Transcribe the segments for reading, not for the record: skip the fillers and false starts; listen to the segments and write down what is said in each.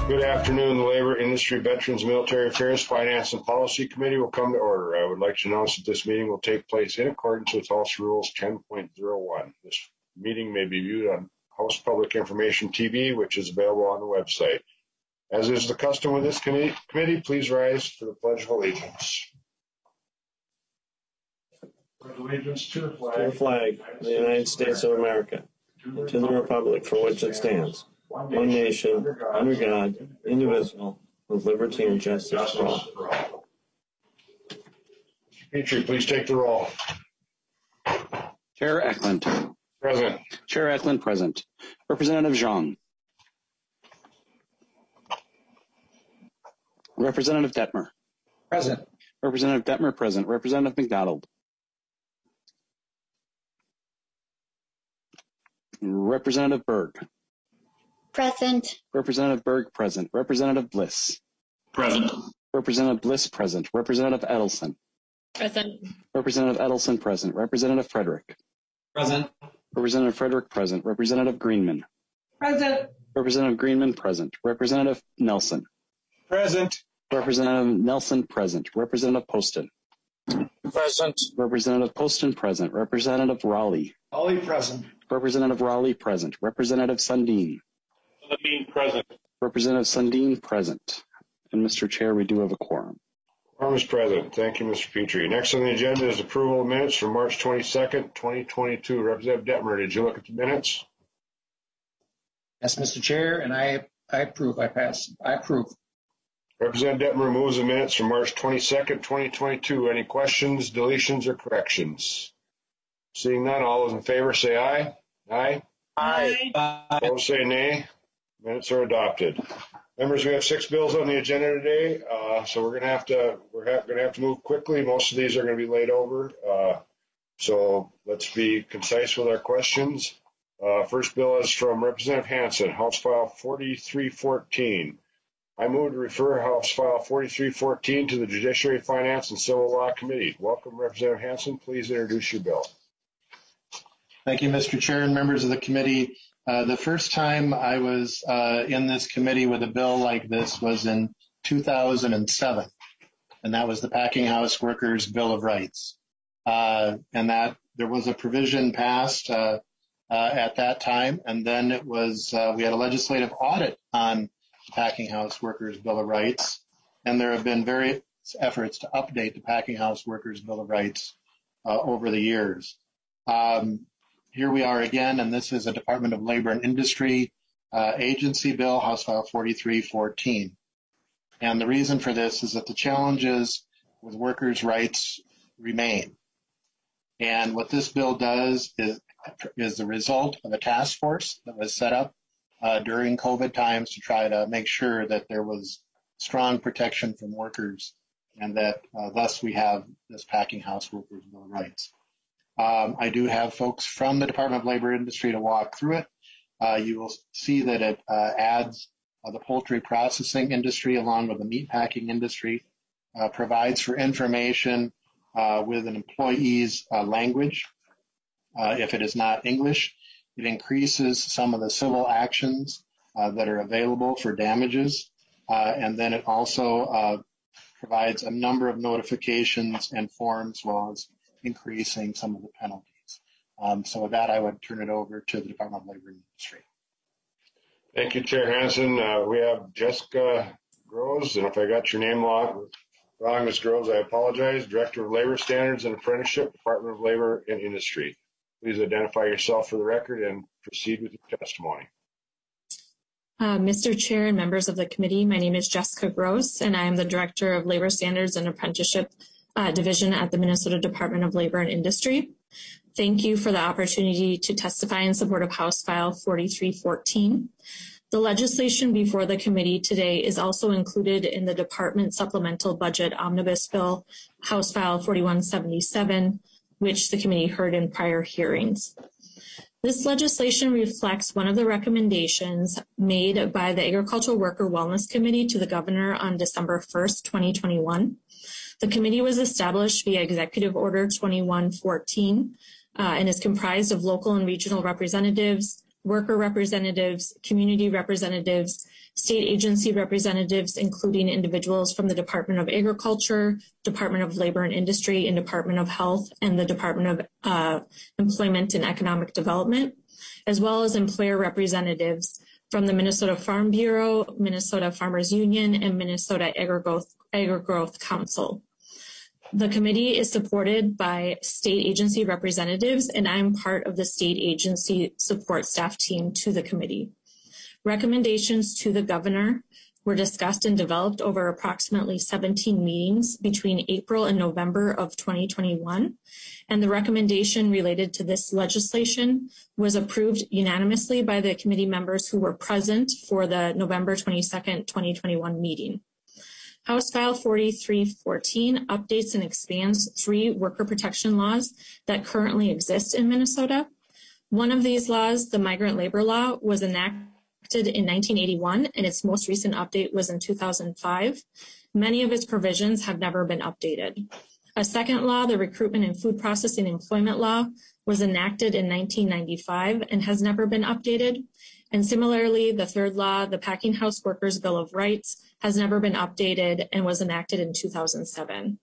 Good afternoon. The Labor, Industry, Veterans, Military Affairs, Finance, and Policy Committee will come to order. I would like to announce that this meeting will take place in accordance with House Rules 10.01. This meeting may be viewed on House Public Information TV, which is available on the website. As is the custom with this committee, please rise for the Pledge of Allegiance. Pledge allegiance to the flag of the United States of America, to the republic for which it stands, one nation, under God, indivisible, with liberty and justice for all. Mr. Petrie, please take the roll. Chair Eklund. Present. Chair Eklund, present. Representative Zhang. Representative Detmer. Present. Representative Detmer, present. Representative McDonald. Representative Berg. Present. Representative Berg, present. Representative Bliss. Present. Representative Bliss, present. Representative Edelson. Present. Representative Edelson, present. Representative Frederick. Present. Representative Frederick, present. Representative Greenman. Present. Representative Greenman, present. Representative Nelson. Present. Representative Nelson, present. Representative Poston. Present. Representative Poston, present. Representative Raleigh. Raleigh, present. Representative Raleigh, present. Representative Sundin. Sundin, present. Representative Sundin, present. And Mr. Chair, we do have a quorum. Quorum is present. Thank you, Mr. Petrie. Next on the agenda is approval of minutes from March 22nd, 2022. Representative Detmer, did you look at the minutes? Yes, Mr. Chair, and I approve. I approve. Representative Detmer moves the minutes from March 22nd, 2022. Any questions, deletions, or corrections? Seeing none, all those in favor say aye. Aye. Aye. Opposed say nay. Minutes are adopted. Members, we have 6 bills on the agenda today, so we're going to have to move quickly. Most of these are going to be laid over, so let's be concise with our questions. First bill is from Representative Hansen, House File 4314. I move to refer House File 4314 to the Judiciary, Finance, and Civil Law Committee. Welcome, Representative Hansen. Please introduce your bill. Thank you, Mr. Chair and members of the committee. The first time I was in this committee with a bill like this was in 2007, and that was the Packing House Workers Bill of Rights. And that there was a provision passed at that time, and then it was we had a legislative audit on the Packing House Workers Bill of Rights, and there have been various efforts to update the Packing House Workers Bill of Rights over the years. Here we are again, and this is a Department of Labor and Industry agency bill, House File 4314. And the reason for this is that the challenges with workers' rights remain. And what this bill does is the result of a task force that was set up during COVID times to try to make sure that there was strong protection from workers, and that thus we have this Packing House Workers Bill of Rights. I do have folks from the Department of Labor and Industry to walk through it. You will see that it adds the poultry processing industry along with the meat packing industry, provides for information with an employee's language if it is not English. It increases some of the civil actions that are available for damages, and then it also provides a number of notifications and forms, as well as increasing some of the penalties. So with that, I would turn it over to the Department of Labor and Industry. Thank you, Chair Hansen. We have Jessica Groves, and if I got your name wrong, Ms. Groves, I apologize. Director of Labor Standards and Apprenticeship, Department of Labor and Industry. Please identify yourself for the record and proceed with your testimony. Mr. Chair and members of the committee, my name is Jessica Gross, and I am the Director of Labor Standards and Apprenticeship Division at the Minnesota Department of Labor and Industry. Thank you for the opportunity to testify in support of House File 4314. The legislation before the committee today is also included in the Department Supplemental Budget Omnibus Bill, House File 4177, which the committee heard in prior hearings. This legislation reflects one of the recommendations made by the Agricultural Worker Wellness Committee to the Governor on December 1st, 2021. The committee was established via Executive Order 2114 and is comprised of local and regional representatives, worker representatives, community representatives, state agency representatives, including individuals from the Department of Agriculture, Department of Labor and Industry, and Department of Health, and the Department of Employment and Economic Development, as well as employer representatives from the Minnesota Farm Bureau, Minnesota Farmers Union, and Minnesota AgriGrowth Council. The committee is supported by state agency representatives, and I'm part of the state agency support staff team to the committee. Recommendations to the governor were discussed and developed over approximately 17 meetings between April and November of 2021, and the recommendation related to this legislation was approved unanimously by the committee members who were present for the November 22nd, 2021 meeting. House File 4314 updates and expands 3 worker protection laws that currently exist in Minnesota. One of these laws, the Migrant Labor Law, was enacted in 1981, and its most recent update was in 2005. Many of its provisions have never been updated. A second law, the Recruitment and Food Processing Employment Law, was enacted in 1995 and has never been updated. And similarly, the third law, the Packing House Workers Bill of Rights, has never been updated and was enacted in 2007.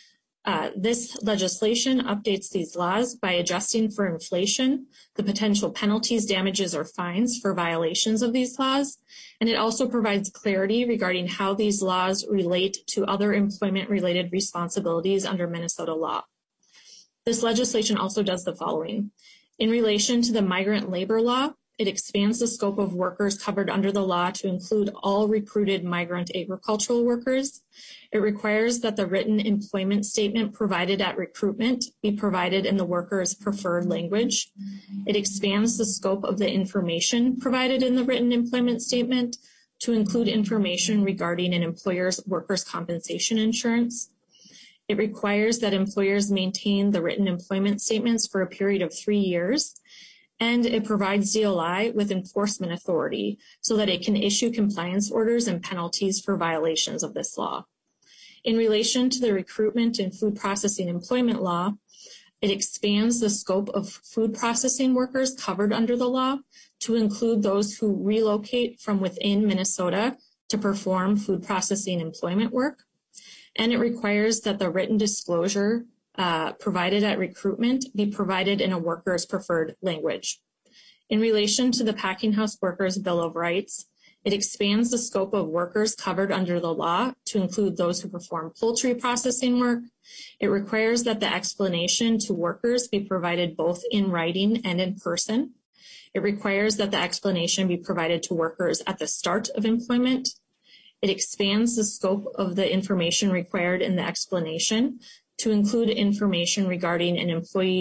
This legislation updates these laws by adjusting for inflation, the potential penalties, damages, or fines for violations of these laws, and it also provides clarity regarding how these laws relate to other employment-related responsibilities under Minnesota law. This legislation also does the following. In relation to the Migrant Labor Law, it expands the scope of workers covered under the law to include all recruited migrant agricultural workers. It requires that the written employment statement provided at recruitment be provided in the worker's preferred language. It expands the scope of the information provided in the written employment statement to include information regarding an employer's workers' compensation insurance. It requires that employers maintain the written employment statements for a period of 3 years. And it provides DLI with enforcement authority so that it can issue compliance orders and penalties for violations of this law. In relation to the Recruitment and Food Processing Employment Law, it expands the scope of food processing workers covered under the law to include those who relocate from within Minnesota to perform food processing employment work. And it requires that the written disclosure provided at recruitment be provided in a worker's preferred language. In relation to the Packing House Workers Bill of Rights, it expands the scope of workers covered under the law to include those who perform poultry processing work. It requires that the explanation to workers be provided both in writing and in person. It requires that the explanation be provided to workers at the start of employment. It expands the scope of the information required in the explanation to include information regarding an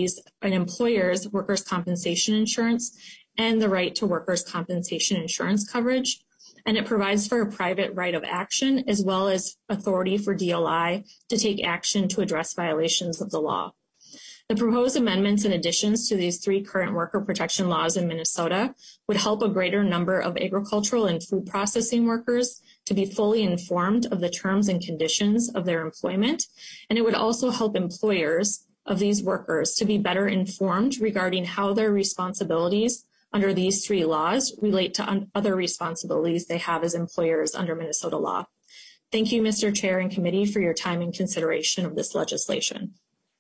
employer's workers' compensation insurance and the right to workers' compensation insurance coverage. And it provides for a private right of action as well as authority for DLI to take action to address violations of the law. The proposed amendments and additions to these 3 current worker protection laws in Minnesota would help a greater number of agricultural and food processing workers to be fully informed of the terms and conditions of their employment, and it would also help employers of these workers to be better informed regarding how their responsibilities under these 3 laws relate to other responsibilities they have as employers under Minnesota law. Thank you, Mr. Chair and Committee, for your time and consideration of this legislation.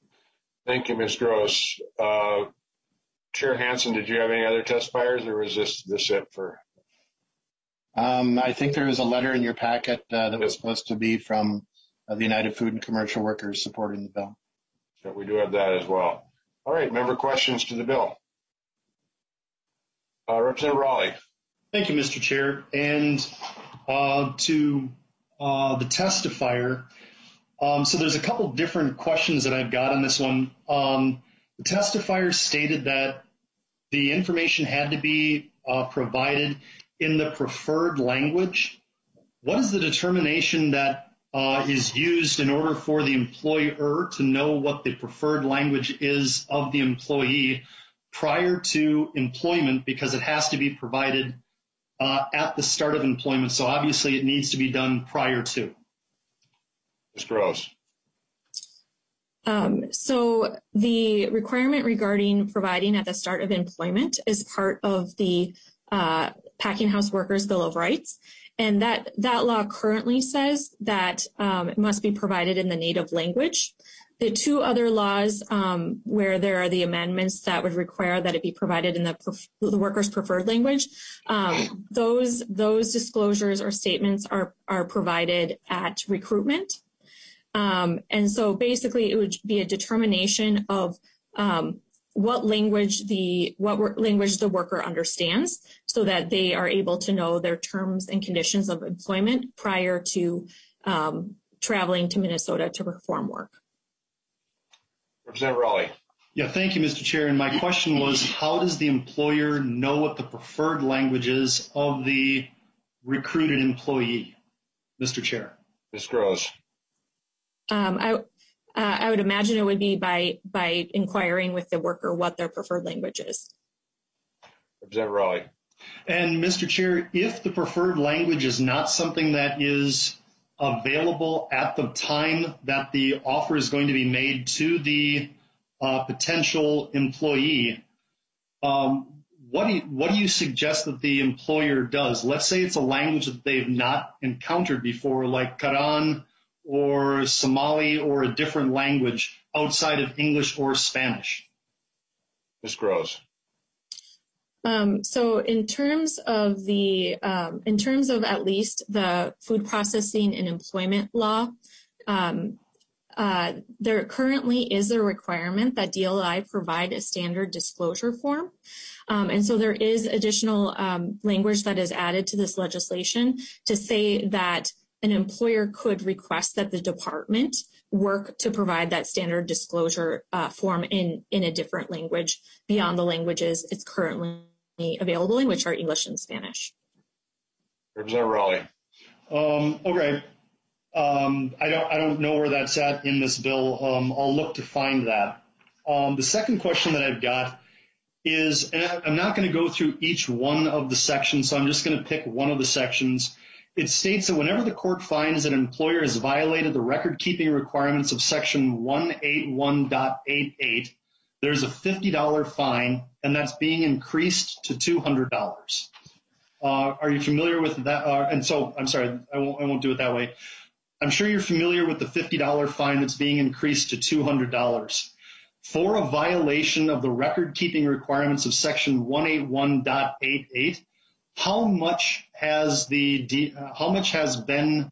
Thank you, Ms. Gross. Chair Hansen, did you have any other testifiers, or was this it for? I think there was a letter in your packet that was supposed to be from the United Food and Commercial Workers supporting the bill. So we do have that as well. All right, member questions to the bill. Representative Raleigh. Thank you, Mr. Chair. And to the testifier, so there's a couple different questions that I've got on this one. The testifier stated that the information had to be provided in the preferred language. What is the determination that is used in order for the employer to know what the preferred language is of the employee prior to employment, because it has to be provided at the start of employment? So obviously it needs to be done prior to. Ms. Gross. So the requirement regarding providing at the start of employment is part of the Packing House Workers Bill of Rights. And that law currently says that it must be provided in the native language. The two other laws where there are the amendments that would require that it be provided in the worker's preferred language, those disclosures or statements are provided at recruitment. And so basically it would be a determination of what language the worker understands, so that they are able to know their terms and conditions of employment prior to traveling to Minnesota to perform work. Representative Raleigh. Yeah, thank you, Mr. Chair. And my question was, how does the employer know what the preferred language is of the recruited employee, Mr. Chair? Ms. Gross. I would imagine it would be by inquiring with the worker what their preferred language is. Representative Raleigh. And Mr. Chair, if the preferred language is not something that is available at the time that the offer is going to be made to the potential employee, what do you suggest that the employer does? Let's say it's a language that they've not encountered before, like Quran or Somali or a different language outside of English or Spanish. Ms. Gross. So in terms of at least the food processing and employment law, there currently is a requirement that DLI provide a standard disclosure form. And so there is additional language that is added to this legislation to say that an employer could request that the department work to provide that standard disclosure form in a different language beyond the languages it's currently available in, which are English and Spanish. Representative Raleigh. Okay. I don't know where that's at in this bill. I'll look to find that. The second question that I've got is, and I'm not going to go through each one of the sections, so I'm just going to pick one of the sections. It states that whenever the court finds that an employer has violated the record-keeping requirements of Section 181.88, there's a $50 fine, and that's being increased to $200. Are you familiar with that? And so, I'm sorry, I won't do it that way. I'm sure you're familiar with the $50 fine that's being increased to $200. For a violation of the record-keeping requirements of Section 181.88, how much has been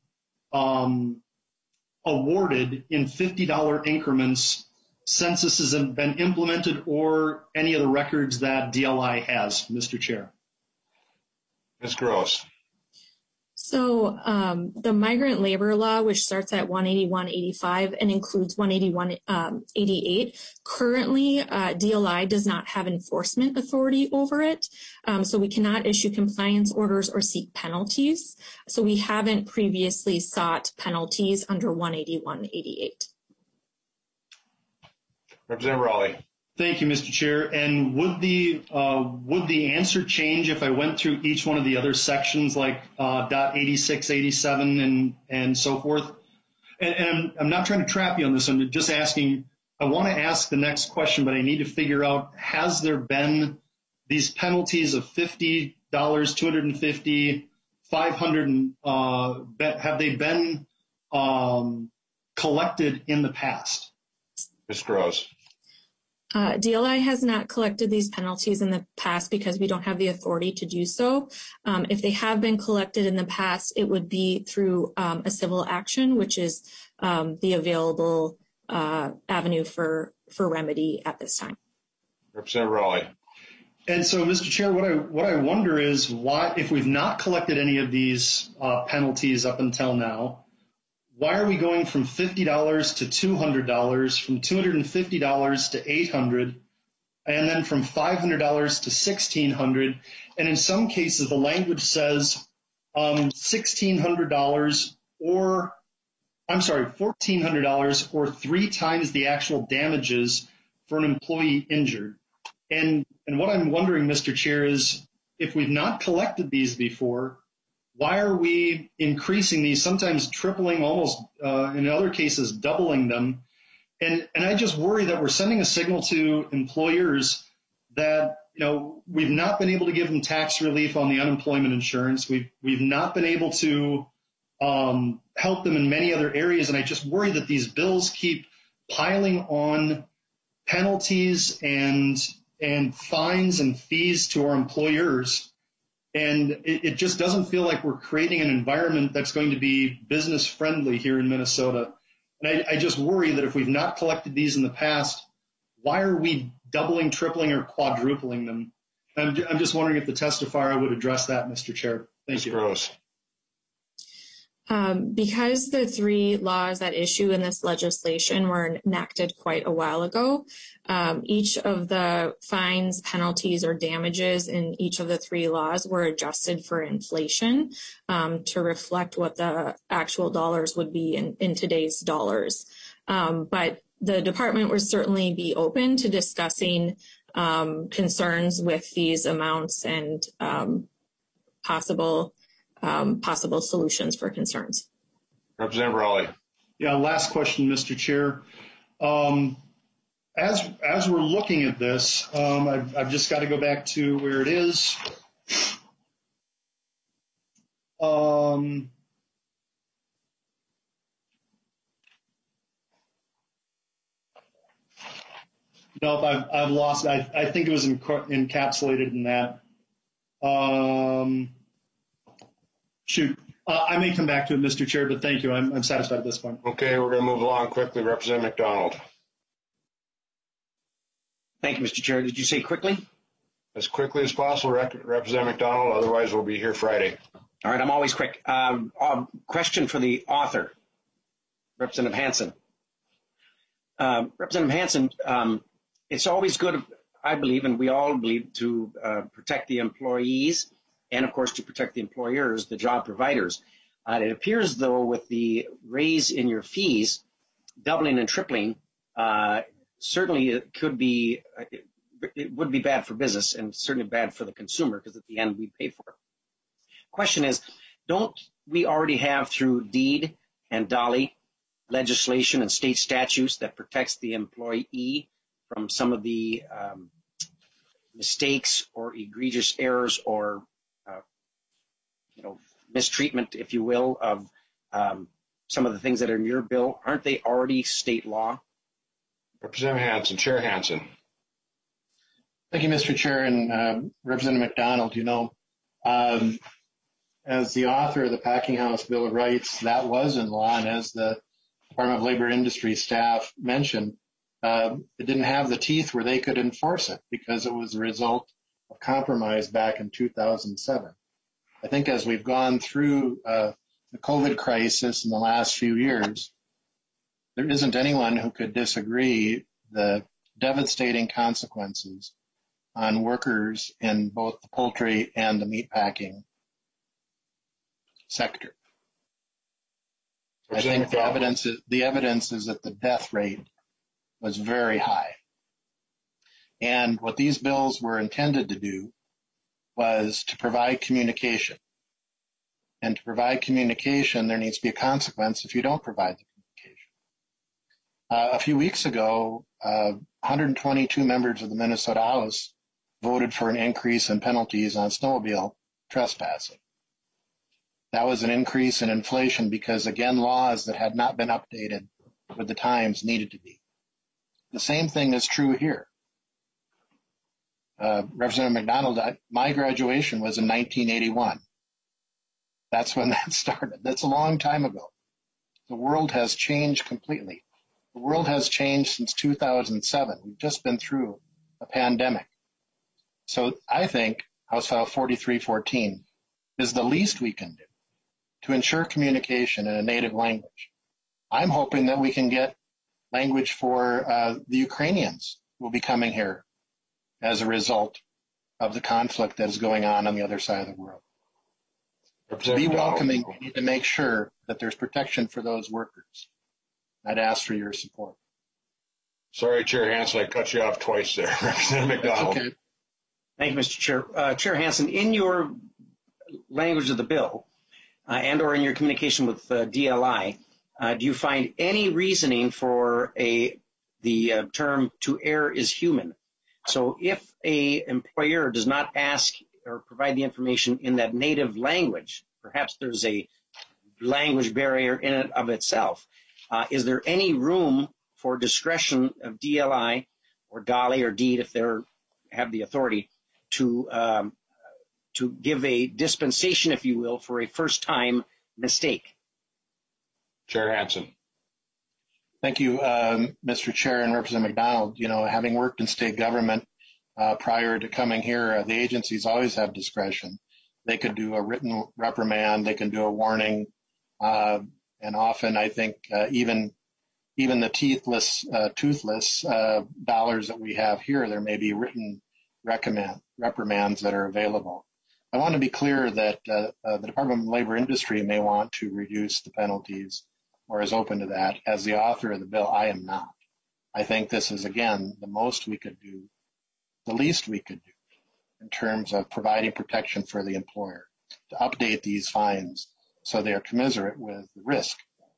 awarded in $50 increments since this has been implemented, or any of the records that DLI has, Mr. Chair? Ms. Gross. So the migrant labor law, which starts at 181.85 and includes 181.88, currently DLI does not have enforcement authority over it. So we cannot issue compliance orders or seek penalties. So we haven't previously sought penalties under 181.88. Representative Raleigh. Thank you, Mr. Chair. And would the answer change if I went through each one of the other sections, like .86, 87, and so forth? And I'm not trying to trap you on this. I'm just asking. I want to ask the next question, but I need to figure out: has there been these penalties of $50, $250, $500? Have they been collected in the past? Ms. Gross. DLI has not collected these penalties in the past because we don't have the authority to do so. If they have been collected in the past, it would be through a civil action, which is the available avenue for remedy at this time. Representative Raleigh. And so, Mr. Chair, what I wonder is why, if we've not collected any of these penalties up until now, why are we going from $50 to $200, from $250 to $800, and then from $500 to $1,600? And in some cases, the language says $1,600 or, I'm sorry, $1,400 or 3 times the actual damages for an employee injured. And what I'm wondering, Mr. Chair, is if we've not collected these before, why are we increasing these, sometimes tripling, almost in other cases doubling them? And I just worry that we're sending a signal to employers that we've not been able to give them tax relief on the unemployment insurance. We've not been able to help them in many other areas. And I just worry that these bills keep piling on penalties and fines and fees to our employers. And it just doesn't feel like we're creating an environment that's going to be business friendly here in Minnesota. And I just worry that if we've not collected these in the past, why are we doubling, tripling, or quadrupling them? I'm just wondering if the testifier would address that, Mr. Chair. Thank you. Gross. Because the three laws at issue in this legislation were enacted quite a while ago, each of the fines, penalties, or damages in each of the three laws were adjusted for inflation to reflect what the actual dollars would be in today's dollars. But the department would certainly be open to discussing concerns with these amounts and possible solutions for concerns. Representative Raleigh. Yeah, last question, Mr. Chair. As we're looking at this, I've just got to go back to where it is. Nope, I've lost. I think it was encapsulated in that. Shoot. I may come back to it, Mr. Chair, but thank you. I'm satisfied at this point. Okay, we're going to move along quickly. Representative McDonald. Thank you, Mr. Chair. Did you say quickly? As quickly as possible, Representative McDonald. Otherwise, we'll be here Friday. All right, I'm always quick. Question for the author, Representative Hansen. Representative Hansen, it's always good, I believe, and we all believe, to protect the employees and, of course, to protect the employers, the job providers. It appears, though, with the raise in your fees, doubling and tripling, certainly it could be, it would be bad for business and certainly bad for the consumer because at the end we pay for it. Question is, don't we already have through deed and dolly legislation and state statutes that protects the employee from some of the mistakes or egregious errors or mistreatment, if you will, of some of the things that are in your bill? Aren't they already state law? Representative Hansen, Chair Hansen. Thank you, Mr. Chair, and Representative McDonald. As the author of the Packing House Bill of Rights, that was in law, and as the Department of Labor Industry staff mentioned, it didn't have the teeth where they could enforce it because it was the result of compromise back in 2007. I think as we've gone through the COVID crisis in the last few years, there isn't anyone who could disagree the devastating consequences on workers in both the poultry and the meatpacking sector. I think the evidence is that the death rate was very high. And what these bills were intended to do was to provide communication. And to provide communication, there needs to be a consequence if you don't provide the communication. A few weeks ago, 122 members of the Minnesota House voted for an increase in penalties on snowmobile trespassing. That was an increase in inflation because, again, laws that had not been updated with the times needed to be. The same thing is true here. Representative McDonald, my graduation was in 1981. That's when that started. That's a long time ago. The world has changed completely. The world has changed since 2007. We've just been through a pandemic. So I think House File 4314 is the least we can do to ensure communication in a native language. I'm hoping that we can get language for the Ukrainians who will be coming here as a result of the conflict that is going on the other side of the world. To be welcoming, we need to make sure that there's protection for those workers. I'd ask for your support. Sorry, Chair Hansen, I cut you off twice there. Representative McDonald. Okay. Thank you, Mr. Chair. Chair Hansen, in your language of the bill and or in your communication with DLI, do you find any reasoning for the term "to err is human"? So if a employer does not ask or provide the information in that native language, perhaps there's a language barrier in and of itself. Is there any room for discretion of DLI or DOLI or DEED if they have the authority to give a dispensation, if you will, for a first-time mistake? Chair Hansen. Thank you, Mr. Chair and Representative McDonald. You know, having worked in state government prior to coming here, the agencies always have discretion. They could do a written reprimand, they can do a warning, and often I think even the toothless dollars that we have here, there may be written reprimands that are available. I want to be clear that the Department of Labor Industry may want to reduce the penalties or is open to that. As the author of the bill, I am not. I think this is, again, the most we could do, the least we could do in terms of providing protection for the employer to update these fines so they are commensurate with the risk.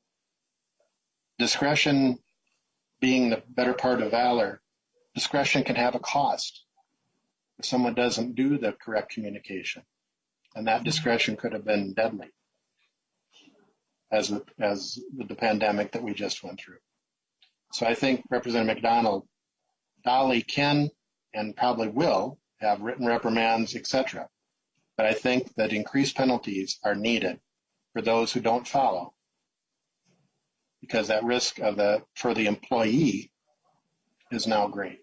Discretion being the better part of valor, discretion can have a cost if someone doesn't do the correct communication, and that discretion could have been deadly as with the pandemic that we just went through. So I think Representative McDonald, DOLI can and probably will have written reprimands, etc. But I think that increased penalties are needed for those who don't follow, because that risk for the employee is now great.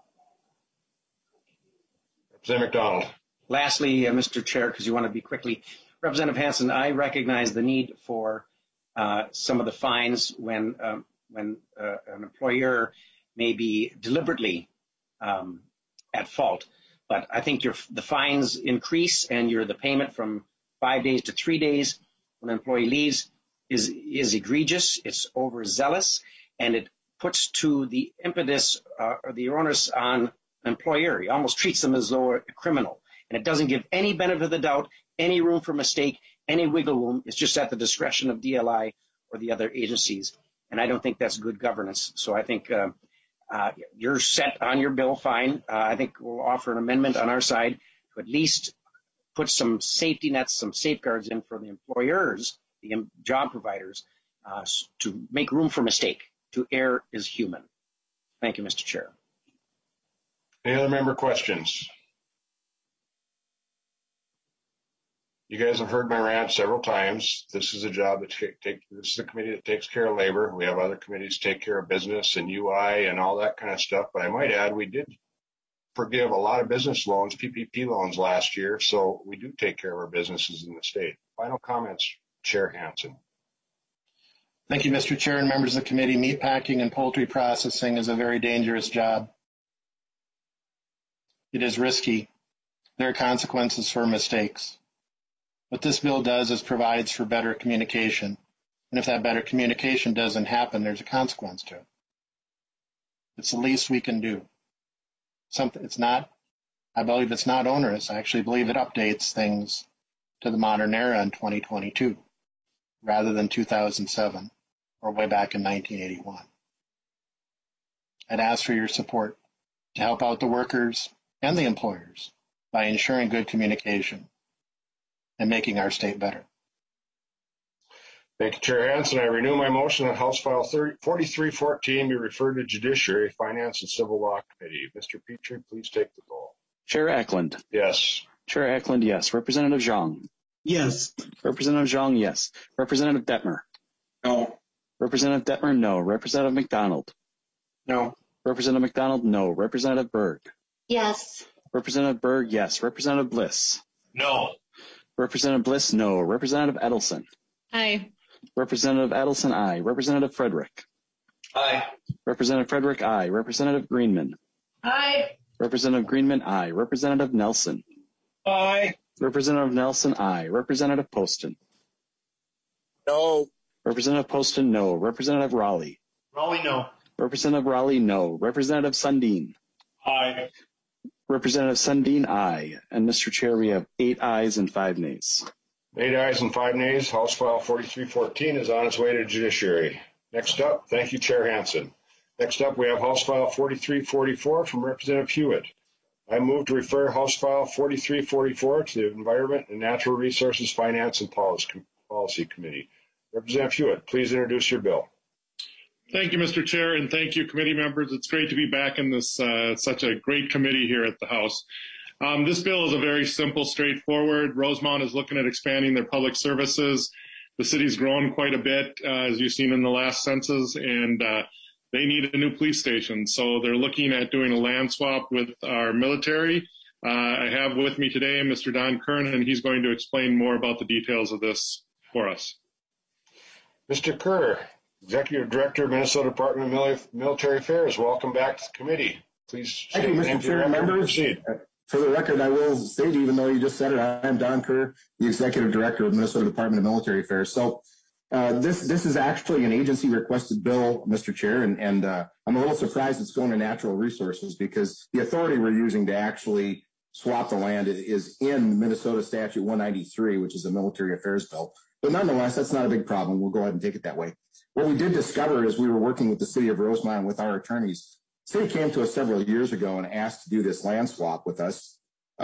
Representative McDonald. Lastly, Mr. Chair, because you want to be quickly, Representative Hansen, I recognize the need for some of the fines when an employer may be deliberately at fault. But I think the fines increase and the payment from 5 days to 3 days when an employee leaves is egregious, it's overzealous, and it puts to the impetus or the onus on an employer. He almost treats them as though a criminal. And it doesn't give any benefit of the doubt, any room for mistake, any wiggle room. It's just at the discretion of DLI or the other agencies. And I don't think that's good governance. So I think you're set on your bill, fine. I think we'll offer an amendment on our side to at least put some safety nets, some safeguards in for the employers, the job providers, to make room for mistake. To err is human. Thank you, Mr. Chair. Any other member questions? You guys have heard my rant several times. This is a job that this is a committee that takes care of labor. We have other committees take care of business and UI and all that kind of stuff. But I might add, we did forgive a lot of business loans, PPP loans last year. So we do take care of our businesses in the state. Final comments, Chair Hansen. Thank you, Mr. Chair and members of the committee. Meatpacking and poultry processing is a very dangerous job. It is risky. There are consequences for mistakes. What this bill does is provides for better communication. And if that better communication doesn't happen, there's a consequence to it. It's the least we can do. I believe it's not onerous. I actually believe it updates things to the modern era in 2022 rather than 2007 or way back in 1981. I'd ask for your support to help out the workers and the employers by ensuring good communication and making our state better. Thank you, Chair Hansen. I renew my motion that House File 4314 be referred to Judiciary, Finance, and Civil Law Committee. Mr. Petrie, please take the roll. Chair Eklund. Yes. Chair Eklund, yes. Representative Zhang. Yes. Representative Zhang, yes. Representative Detmer. No. Representative Detmer, no. Representative McDonald. No. Representative McDonald, no. Representative Berg. Yes. Representative Berg, yes. Representative Bliss. No. Representative Bliss, no. Representative Edelson. Aye. Representative Edelson, aye. Representative Frederick. Aye. Representative Frederick, aye. Representative Greenman. Aye. Representative Greenman, aye. Representative Nelson. Aye. Representative Nelson, aye. Representative Poston. No. Representative Poston, no. Representative Raleigh. Raleigh, no. Representative Raleigh, no. Representative Sundin. Aye. Representative Sundin, aye. And Mr. Chair, we have 8 ayes and 5 nays. 8 ayes and 5 nays. House File 4314 is on its way to Judiciary. Next up, thank you, Chair Hansen. Next up, we have House File 4344 from Representative Hewitt. I move to refer House File 4344 to the Environment and Natural Resources Finance and Policy Committee. Representative Hewitt, please introduce your bill. Thank you, Mr. Chair, and thank you, committee members. It's great to be back in this such a great committee here at the House. This bill is a very simple, straightforward. Rosemount is looking at expanding their public services. The city's grown quite a bit, as you've seen in the last census, and they need a new police station. So they're looking at doing a land swap with our military. I have with me today Mr. Don Kern, and he's going to explain more about the details of this for us. Mr. Kerr, Executive Director, Minnesota Department of Military Affairs, welcome back to the committee. Please. Thank you, Mr. Chair. Members, for the record, I will state, even though you just said it, I am Don Kerr, the Executive Director of Minnesota Department of Military Affairs. So this is actually an agency-requested bill, Mr. Chair, and I'm a little surprised it's going to natural resources because the authority we're using to actually swap the land is in Minnesota Statute 193, which is a military affairs bill. But nonetheless, that's not a big problem. We'll go ahead and take it that way. What we did discover as we were working with the city of Rosemount with our attorneys, the city came to us several years ago and asked to do this land swap with us.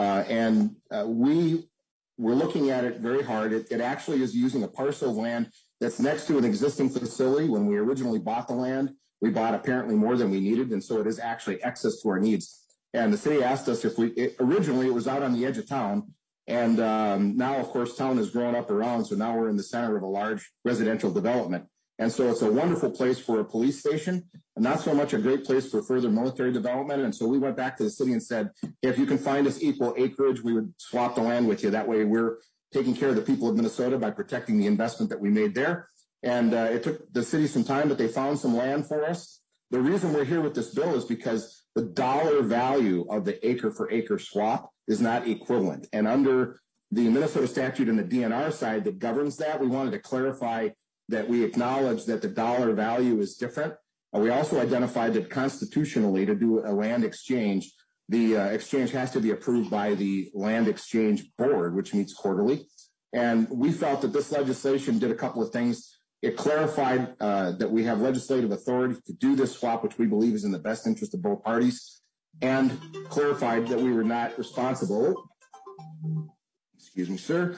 We were looking at it very hard. It actually is using a parcel of land that's next to an existing facility. When we originally bought the land, we bought apparently more than we needed, and so it is actually excess to our needs. And the city asked us if originally it was out on the edge of town, and now, of course, town has grown up around, so now we're in the center of a large residential development. And so it's a wonderful place for a police station, and not so much a great place for further military development. And so we went back to the city and said, if you can find us equal acreage, we would swap the land with you. That way we're taking care of the people of Minnesota by protecting the investment that we made there. And it took the city some time, but they found some land for us. The reason we're here with this bill is because the dollar value of the acre for acre swap is not equivalent. And under the Minnesota statute and the DNR side that governs that, we wanted to clarify that we acknowledge that the dollar value is different. We also identified that constitutionally to do a land exchange, the exchange has to be approved by the Land Exchange Board, which meets quarterly. And we felt that this legislation did a couple of things. It clarified that we have legislative authority to do this swap, which we believe is in the best interest of both parties, and clarified that we were not responsible, excuse me, sir,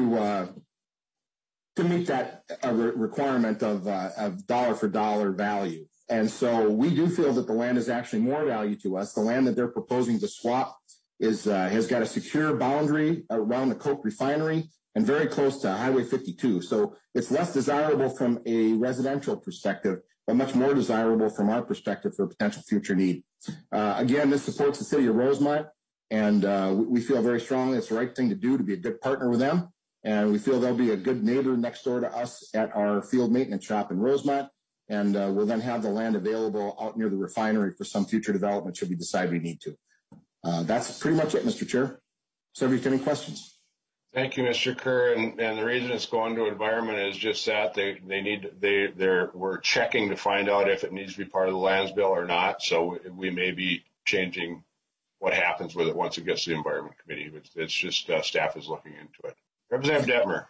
to meet that requirement of dollar for dollar value. And so we do feel that the land is actually more value to us. The land that they're proposing to swap has got a secure boundary around the Coke refinery and very close to Highway 52. So it's less desirable from a residential perspective, but much more desirable from our perspective for a potential future need. Again, this supports the city of Rosemount, and we feel very strongly it's the right thing to do to be a good partner with them. And we feel they'll be a good neighbor next door to us at our field maintenance shop in Rosemount. And we'll then have the land available out near the refinery for some future development should we decide we need to. That's pretty much it, Mr. Chair. So if you have any questions. Thank you, Mr. Kerr. And the reason it's going to environment is just that we're checking to find out if it needs to be part of the lands bill or not. So we may be changing what happens with it once it gets to the environment committee. It's just staff is looking into it. Representative Detmer.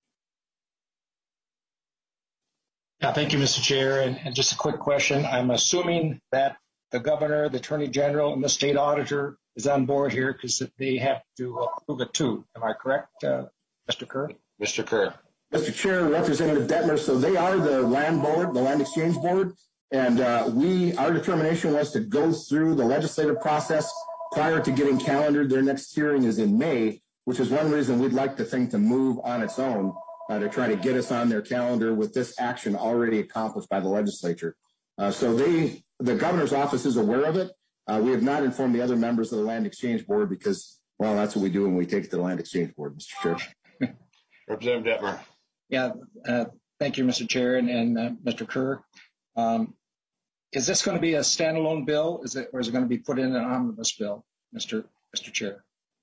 Yeah, thank you, Mr. Chair. And just a quick question. I'm assuming that the governor, the attorney general, and the state auditor is on board here because they have to approve it too. Am I correct, Mr. Kerr? Mr. Kerr. Mr. Chair, Representative Detmer, so they are the land board, the land exchange board, and our determination was to go through the legislative process prior to getting calendared. Their next hearing is in May, which is one reason we'd like the thing to move on its own to try to get us on their calendar with this action already accomplished by the legislature. So the governor's office is aware of it. We have not informed the other members of the Land Exchange Board because, well, that's what we do when we take it to the Land Exchange Board, Mr. Chair. Representative Detmer. Yeah, thank you, Mr. Chair and Mr. Kerr. Is this going to be a standalone bill? Or is it going to be put in an omnibus bill, Mr. Chair?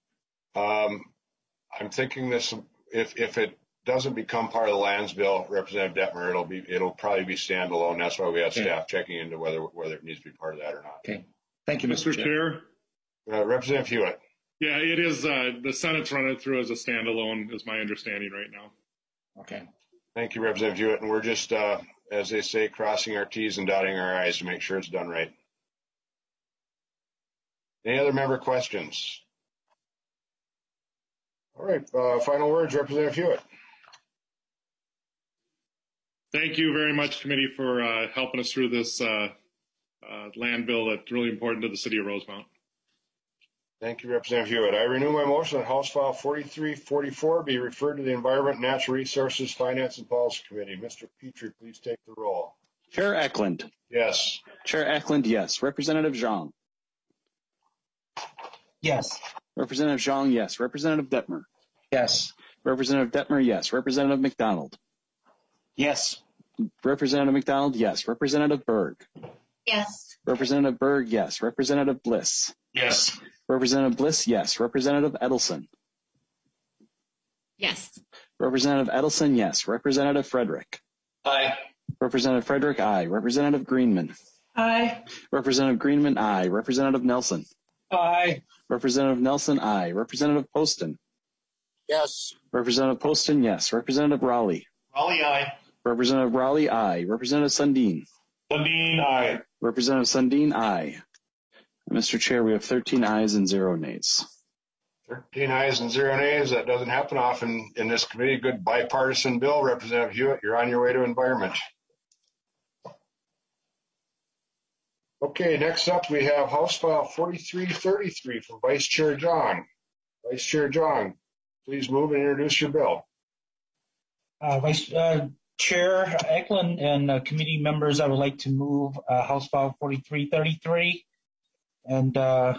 I'm thinking this, if it doesn't become part of the lands bill, Representative Detmer, it'll probably be standalone. That's why we have staff checking into whether it needs to be part of that or not. Okay. Thank you, Mr. Chair. Representative Hewitt. Yeah, it is. The Senate's running through as a standalone, is my understanding right now. Okay. Thank you, Representative Hewitt. And we're just as they say, crossing our T's and dotting our I's to make sure it's done right. Any other member questions? All right, final words, Representative Hewitt. Thank you very much, committee, for helping us through this land bill that's really important to the city of Rosemount. Thank you, Representative Hewitt. I renew my motion that House File 4344 be referred to the Environment, Natural Resources, Finance, and Policy Committee. Mr. Petrie, please take the roll. Chair Eklund. Yes. Chair Eklund, yes. Representative Zhang. Yes. Representative Zhang, yes. Representative Detmer. Yes. Representative Detmer, yes. Representative McDonald. Yes. Representative McDonald, yes. Representative Berg. Yes. Representative Berg, yes. Representative Bliss. Yes. Representative Bliss, yes. Representative Edelson. Yes. Representative Edelson, yes. Representative Frederick. Aye. Representative Frederick, aye. Representative Greenman. Aye. Representative Greenman, aye. Representative Nelson. Aye. Representative Nelson, aye. Representative Poston. Yes. Representative Poston, yes. Representative Raleigh. Raleigh, aye. Representative Raleigh, aye. Representative Sundin. Sundin, aye. Representative Sundin, aye. Mr. Chair, we have 13 ayes and 0 nays. 13 ayes and 0 nays. That doesn't happen often in this committee. Good bipartisan bill. Representative Hewitt, you're on your way to environment. Okay, next up we have House File 4333 from Vice Chair Zhang. Vice Chair Zhang, please move and introduce your bill. Vice Chair Eklund and committee members, I would like to move House File 4333. And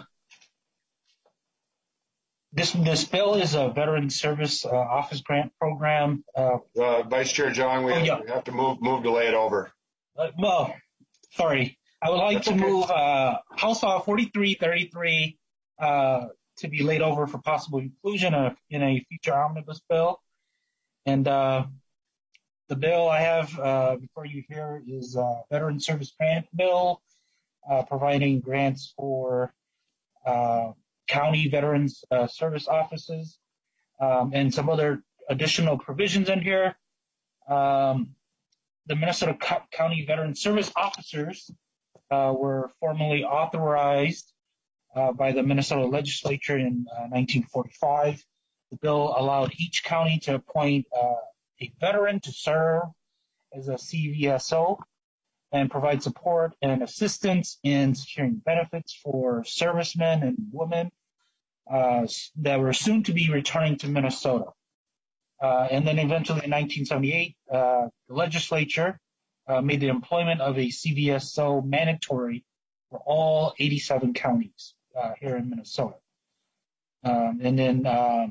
this bill is a Veteran Service Office Grant Program. Vice Chair Zhang, we have to move to lay it over. Sorry. I would like to move House File 4333 to be laid over for possible inclusion in a future omnibus bill. And the bill I have before you here is Veteran Service Grant Bill, providing grants for county veterans service offices and some other additional provisions in here. The Minnesota County Veteran Service Officers were formally authorized by the Minnesota legislature in 1945. The bill allowed each county to appoint a veteran to serve as a CVSO and provide support and assistance in securing benefits for servicemen and women that were soon to be returning to Minnesota. And then eventually in 1978, the legislature made the employment of a CVSO mandatory for all 87 counties here in Minnesota. And then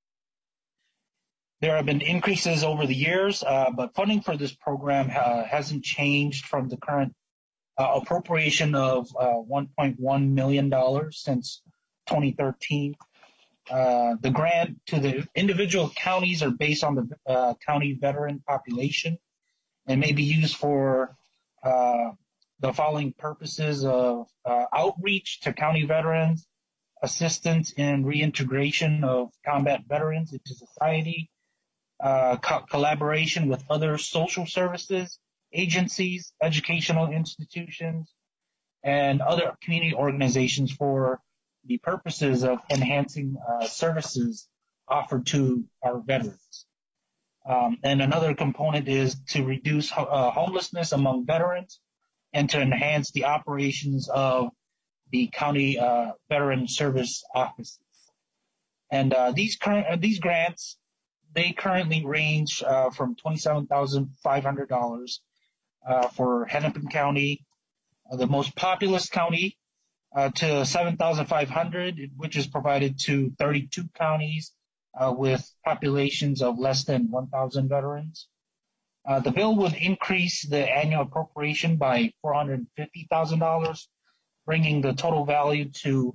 there have been increases over the years, but funding for this program hasn't changed from the current appropriation of $1.1 million since 2013. The grant to the individual counties are based on the county veteran population and may be used for the following purposes of outreach to county veterans, assistance in reintegration of combat veterans into society, collaboration with other social services, agencies, educational institutions, and other community organizations for the purposes of enhancing services offered to our veterans. And another component is to reduce homelessness among veterans and to enhance the operations of the county veteran service offices. And these grants, they currently range from $27,500 for Hennepin County, the most populous county, to $7,500, which is provided to 32 counties with populations of less than 1,000 veterans. The bill would increase the annual appropriation by $450,000, bringing the total value to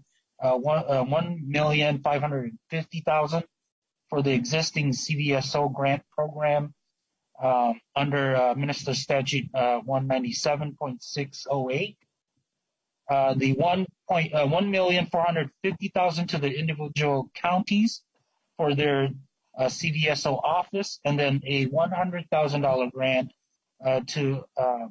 $1,550,000 for the existing CVSO grant program under Minnesota Statute 197.608. The $1,450,000 to the individual counties for their CVSO office, and then a $100,000 grant to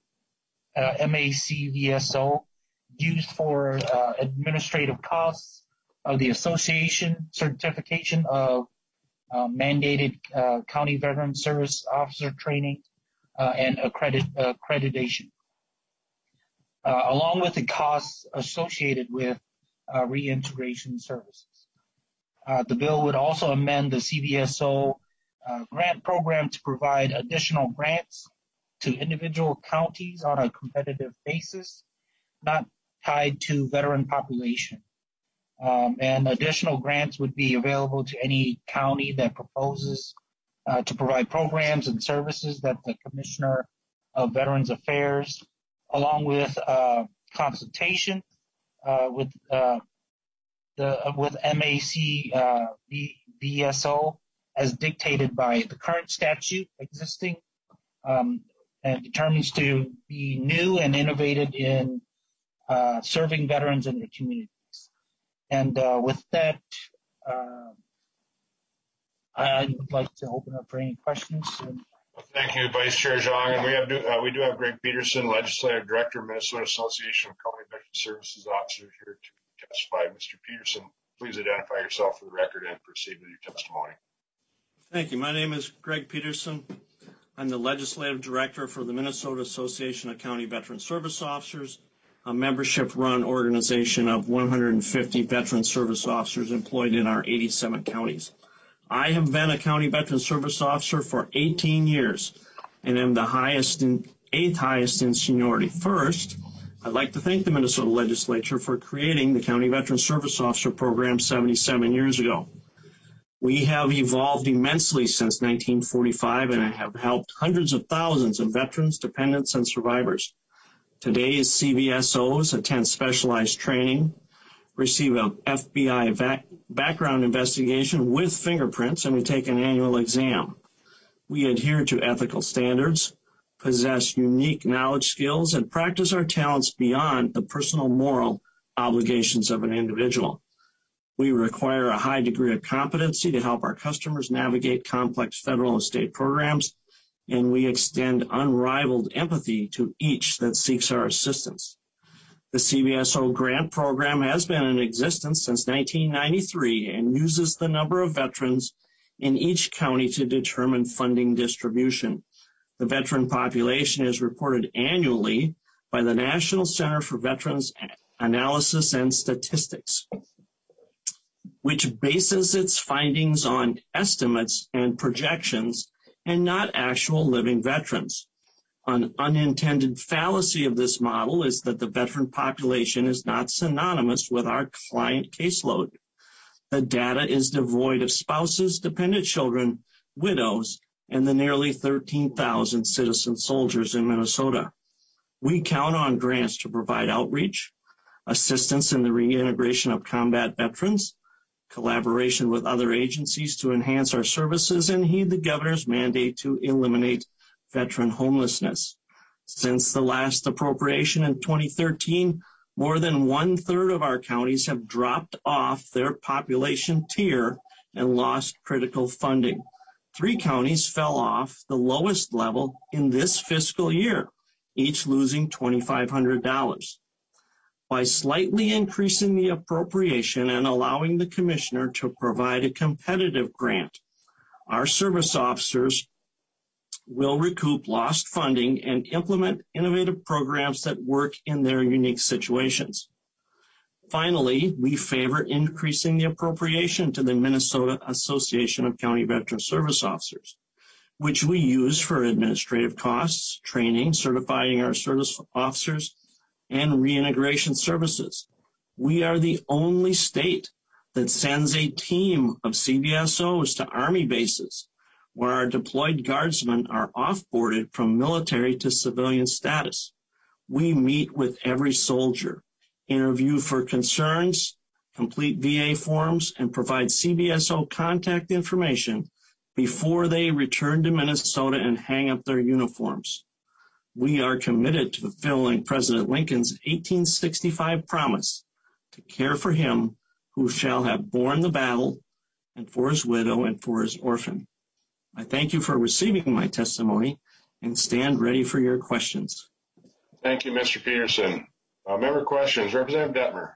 MACVSO used for administrative costs of the association, certification of mandated county veteran service officer training, and accreditation, along with the costs associated with reintegration services. The bill would also amend the CVSO grant program to provide additional grants to individual counties on a competitive basis, not tied to veteran population. And additional grants would be available to any county that proposes to provide programs and services that the Commissioner of Veterans Affairs, along with consultation with MACVSO as dictated by the current statute existing, and determines to be new and innovative in serving veterans in their communities. And with that, I would like to open up for any questions. Thank you, Vice Chair Zhang. And we do have Greg Peterson, Legislative Director, Minnesota Association of County Veteran Services Officers, here to testify. Mr. Peterson, please identify yourself for the record and proceed with your testimony. Thank you. My name is Greg Peterson. I'm the Legislative Director for the Minnesota Association of County Veteran Service Officers, a membership-run organization of 150 veteran service officers employed in our 87 counties. I have been a county veteran service officer for 18 years and am the eighth highest in seniority. First, I'd like to thank the Minnesota Legislature for creating the County Veteran Service Officer Program 77 years ago. We have evolved immensely since 1945 and have helped hundreds of thousands of veterans, dependents, and survivors. Today's CVSOs attend specialized training, receive a FBI background investigation with fingerprints, and we take an annual exam. We adhere to ethical standards, possess unique knowledge skills, and practice our talents beyond the personal moral obligations of an individual. We require a high degree of competency to help our customers navigate complex federal and state programs, and we extend unrivaled empathy to each that seeks our assistance. The CVSO grant program has been in existence since 1993 and uses the number of veterans in each county to determine funding distribution. The veteran population is reported annually by the National Center for Veterans Analysis and Statistics, which bases its findings on estimates and projections and not actual living veterans. An unintended fallacy of this model is that the veteran population is not synonymous with our client caseload. The data is devoid of spouses, dependent children, widows, and the nearly 13,000 citizen soldiers in Minnesota. We count on grants to provide outreach, assistance in the reintegration of combat veterans, collaboration with other agencies to enhance our services, and heed the governor's mandate to eliminate veteran homelessness. Since the last appropriation in 2013, more than 1/3 of our counties have dropped off their population tier and lost critical funding. 3 counties fell off the lowest level in this fiscal year, each losing $2,500. By slightly increasing the appropriation and allowing the commissioner to provide a competitive grant, our service officers will recoup lost funding and implement innovative programs that work in their unique situations. Finally, we favor increasing the appropriation to the Minnesota Association of County Veteran Service Officers, which we use for administrative costs, training, certifying our service officers, and reintegration services. We are the only state that sends a team of CVSOs to Army bases, where our deployed guardsmen are off-boarded from military to civilian status. We meet with every soldier, interview for concerns, complete VA forms, and provide CVSO contact information before they return to Minnesota and hang up their uniforms. We are committed to fulfilling President Lincoln's 1865 promise to care for him who shall have borne the battle, and for his widow and for his orphan. I thank you for receiving my testimony and stand ready for your questions. Thank you, Mr. Peterson. Member questions. Representative Detmer.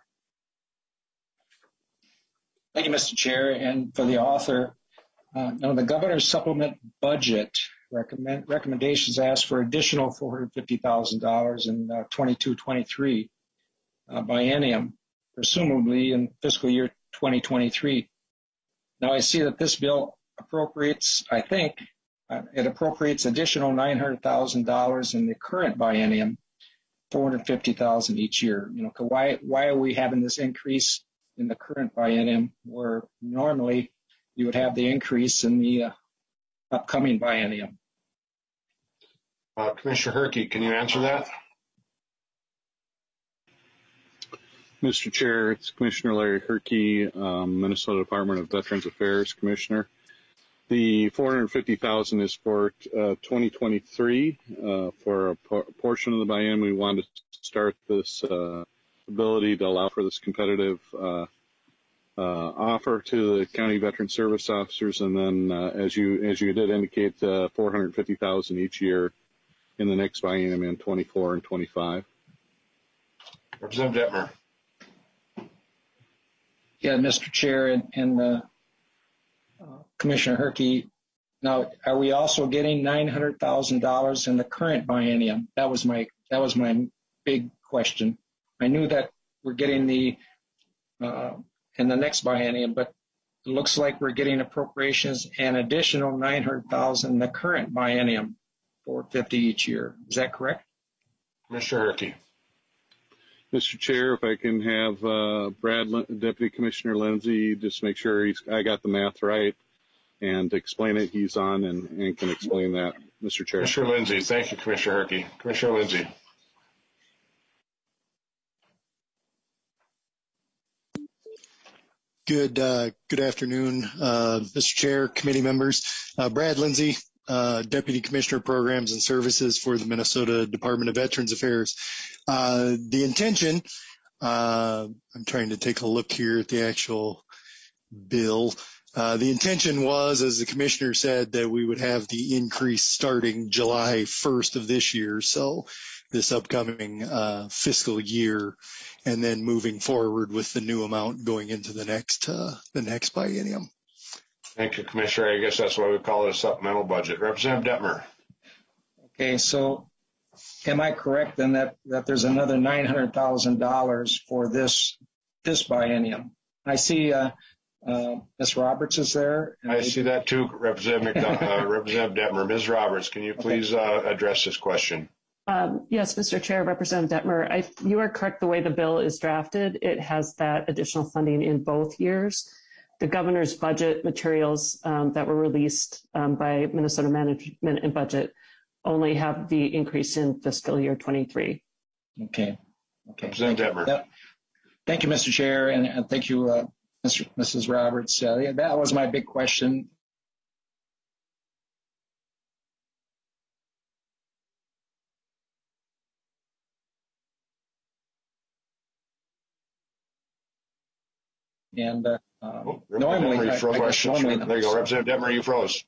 Thank you, Mr. Chair. And for the author, the governor's supplement budget recommendations ask for additional $450,000 in 22-23 biennium, presumably in fiscal year 2023. Now I see that this bill appropriates, I think, it appropriates additional $900,000 in the current biennium, $450,000 each year. Why are we having this increase in the current biennium where normally you would have the increase in the upcoming biennium? Commissioner Herke, can you answer that? Mr. Chair, it's Commissioner Larry Herke, Minnesota Department of Veterans Affairs Commissioner. The $450,000 is for 2023. For a portion of the biennium, we want to start this ability to allow for this competitive offer to the county veteran service officers, and then as you did indicate, $450,000 each year in the next biennium in 24 and 25. Representative Detmer. Yeah, Mr. Chair and Commissioner Herke. Now, are we also getting $900,000 in the current biennium? That was my big question. I knew that we're getting the in the next biennium, but it looks like we're getting appropriations an additional $900,000 in the current biennium, $450 each year. Is that correct? Commissioner Herke. Mr. Chair, if I can have Deputy Commissioner Lindsay just make sure I got the math right and explain it. He's on and can explain that, Mr. Chair. Commissioner Lindsay. Thank you, Commissioner Herke. Commissioner Lindsay. Good afternoon, Mr. Chair, committee members. Brad Lindsay, Deputy Commissioner of Programs and Services for the Minnesota Department of Veterans Affairs. The intention, I'm trying to take a look here at the actual bill. The intention was, as the commissioner said, that we would have the increase starting July 1st of this year, so this upcoming fiscal year, and then moving forward with the new amount going into the next biennium. Thank you, Commissioner. I guess that's why we call it a supplemental budget. Representative Detmer. Okay, so am I correct then that there's another $900,000 for this biennium? I see Ms. Roberts is there. I see that too, Representative Detmer. Ms. Roberts, can you please address this question? Yes, Mr. Chair, Representative Detmer, you are correct. The way the bill is drafted, it has that additional funding in both years. The governor's budget materials that were released by Minnesota Management and Budget only have the increase in fiscal year 23. Okay. Representative Detmer. Thank you, Mr. Chair, and thank you, Mrs. Roberts. That was my big question. And normally, there you go, Representative Detmer, you froze.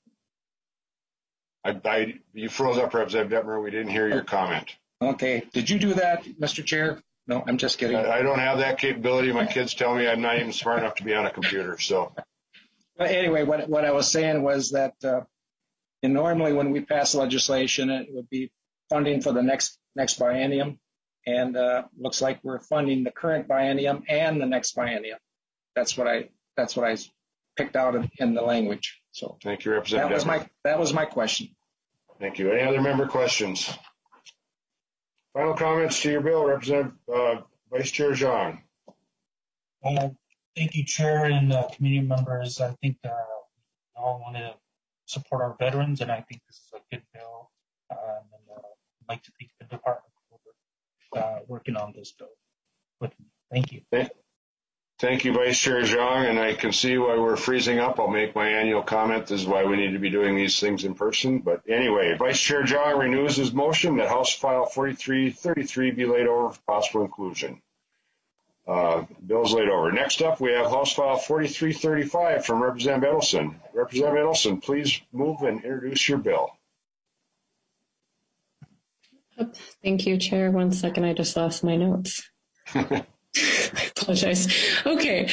You froze up, Representative Detmer. We didn't hear your comment. Okay. Did you do that, Mr. Chair? No, I'm just kidding. I don't have that capability. My kids tell me I'm not even smart enough to be on a computer. So, but anyway, what I was saying was that normally when we pass legislation, it would be funding for the next biennium, and looks like we're funding the current biennium and the next biennium. That's what I picked out in the language. So thank you, Representative. That was my question. Thank you. Any other member questions? Final comments to your bill, Representative Vice Chair Zhang. Thank you, Chair and committee members. I think we all want to support our veterans, and I think this is a good bill. And I'd like to thank the department for working on this bill with me. Thank you. Thank you, Vice Chair Zhang, and I can see why we're freezing up. I'll make my annual comment. This is why we need to be doing these things in person. But anyway, Vice Chair Zhang renews his motion that House File 4333 be laid over for possible inclusion. Bill's laid over. Next up, we have House File 4335 from Representative Edelson. Representative Edelson, please move and introduce your bill. Thank you, Chair. 1 second, I just lost my notes. I apologize. Okay,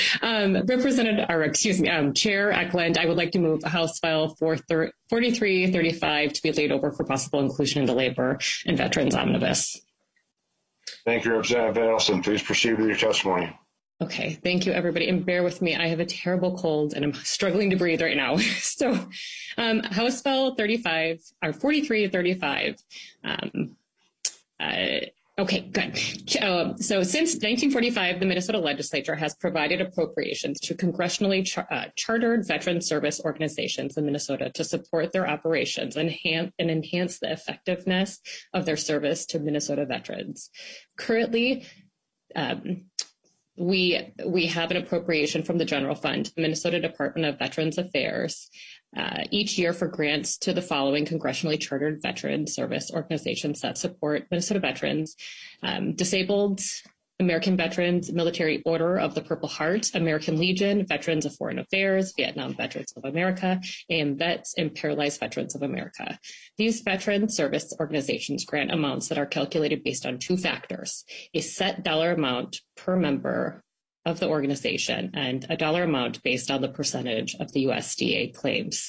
Chair Eklund, I would like to move House File 4335 to be laid over for possible inclusion into Labor and Veterans Omnibus. Thank you, Representative Edelson. Please proceed with your testimony. Okay, thank you, everybody. And bear with me, I have a terrible cold and I'm struggling to breathe right now. So, House File 4335. Okay, good. So since 1945, the Minnesota legislature has provided appropriations to congressionally chartered veteran service organizations in Minnesota to support their operations and enhance the effectiveness of their service to Minnesota veterans. Currently, we have an appropriation from the general fund, the Minnesota Department of Veterans Affairs, each year for grants to the following congressionally chartered veteran service organizations that support Minnesota veterans: Disabled American Veterans, Military Order of the Purple Heart, American Legion, Veterans of Foreign Affairs, Vietnam Veterans of America, AMVETS, and Paralyzed Veterans of America. These veteran service organizations grant amounts that are calculated based on 2 factors: a set dollar amount per member of the organization and a dollar amount based on the percentage of the USDA claims.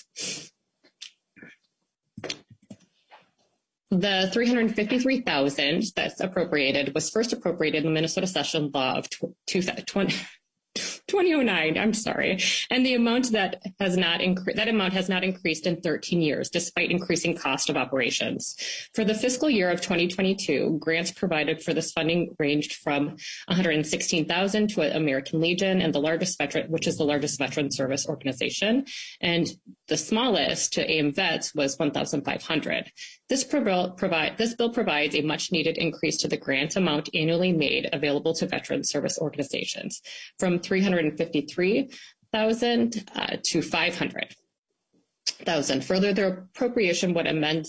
The $353,000 that's appropriated was first appropriated in the Minnesota Session Law of 2009. I'm sorry, and the amount that has not increased in 13 years, despite increasing cost of operations. For the fiscal year of 2022, grants provided for this funding ranged from $116,000 to American Legion, and which is the largest veteran service organization, and the smallest to AMVETS was $1,500. This bill provides a much-needed increase to the grant amount annually made available to veteran service organizations from $353,000 to $500,000. Further, the appropriation would amend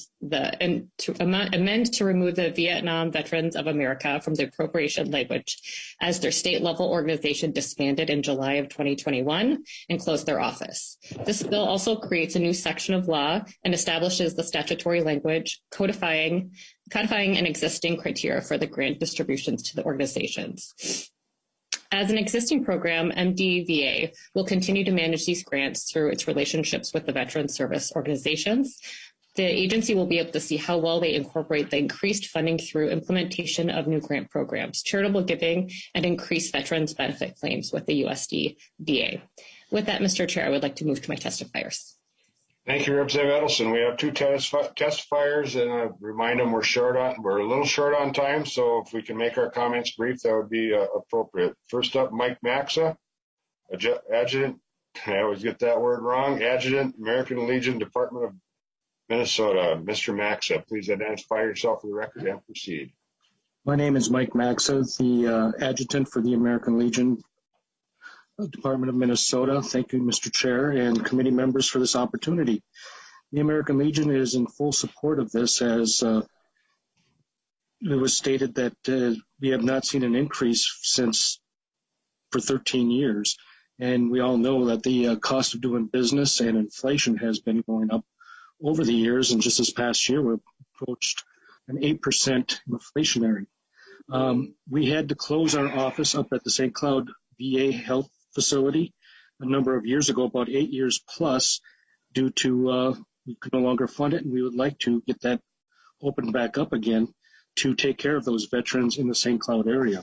to remove the Vietnam Veterans of America from the appropriation language, as their state-level organization disbanded in July of 2021 and closed their office. This bill also creates a new section of law and establishes the statutory language codifying an existing criteria for the grant distributions to the organizations. As an existing program, MDVA will continue to manage these grants through its relationships with the veteran service organizations. The agency will be able to see how well they incorporate the increased funding through implementation of new grant programs, charitable giving, and increased veterans benefit claims with the USDVA. With that, Mr. Chair, I would like to move to my testifiers. Thank you, Representative Edelson. We have 2 testifiers, and I remind them we're a little short on time, so if we can make our comments brief, that would be appropriate. First up, Mike Maxa, Adjutant. I always get that word wrong. Adjutant, American Legion, Department of Minnesota. Mr. Maxa, please identify yourself for the record and proceed. My name is Mike Maxa, the Adjutant for the American Legion, Department of Minnesota. Thank you, Mr. Chair and committee members, for this opportunity. The American Legion is in full support of this, as it was stated that we have not seen an increase for 13 years. And we all know that the cost of doing business and inflation has been going up over the years. And just this past year, we approached an 8% inflationary. We had to close our office up at the St. Cloud VA Health Facility a number of years ago, about 8 years plus, due to we could no longer fund it, and we would like to get that opened back up again to take care of those veterans in the St. Cloud area.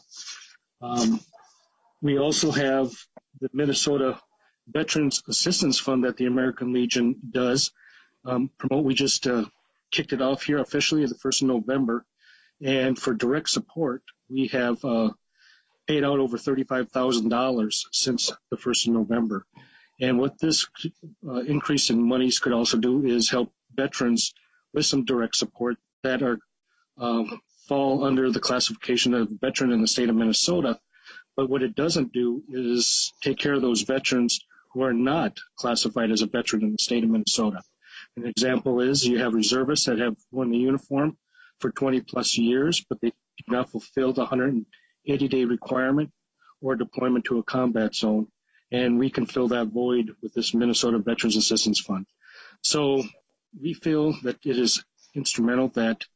We also have the Minnesota Veterans Assistance Fund that the American Legion does promote. We just kicked it off here officially the 1st of November, and for direct support, we have paid out over $35,000 since the 1st of November. And what this increase in monies could also do is help veterans with some direct support that are fall under the classification of veteran in the state of Minnesota. But what it doesn't do is take care of those veterans who are not classified as a veteran in the state of Minnesota. An example is you have reservists that have worn the uniform for 20 plus years, but they do not fulfill the 180-day requirement or deployment to a combat zone, and we can fill that void with this Minnesota Veterans Assistance Fund. So we feel that it is instrumental that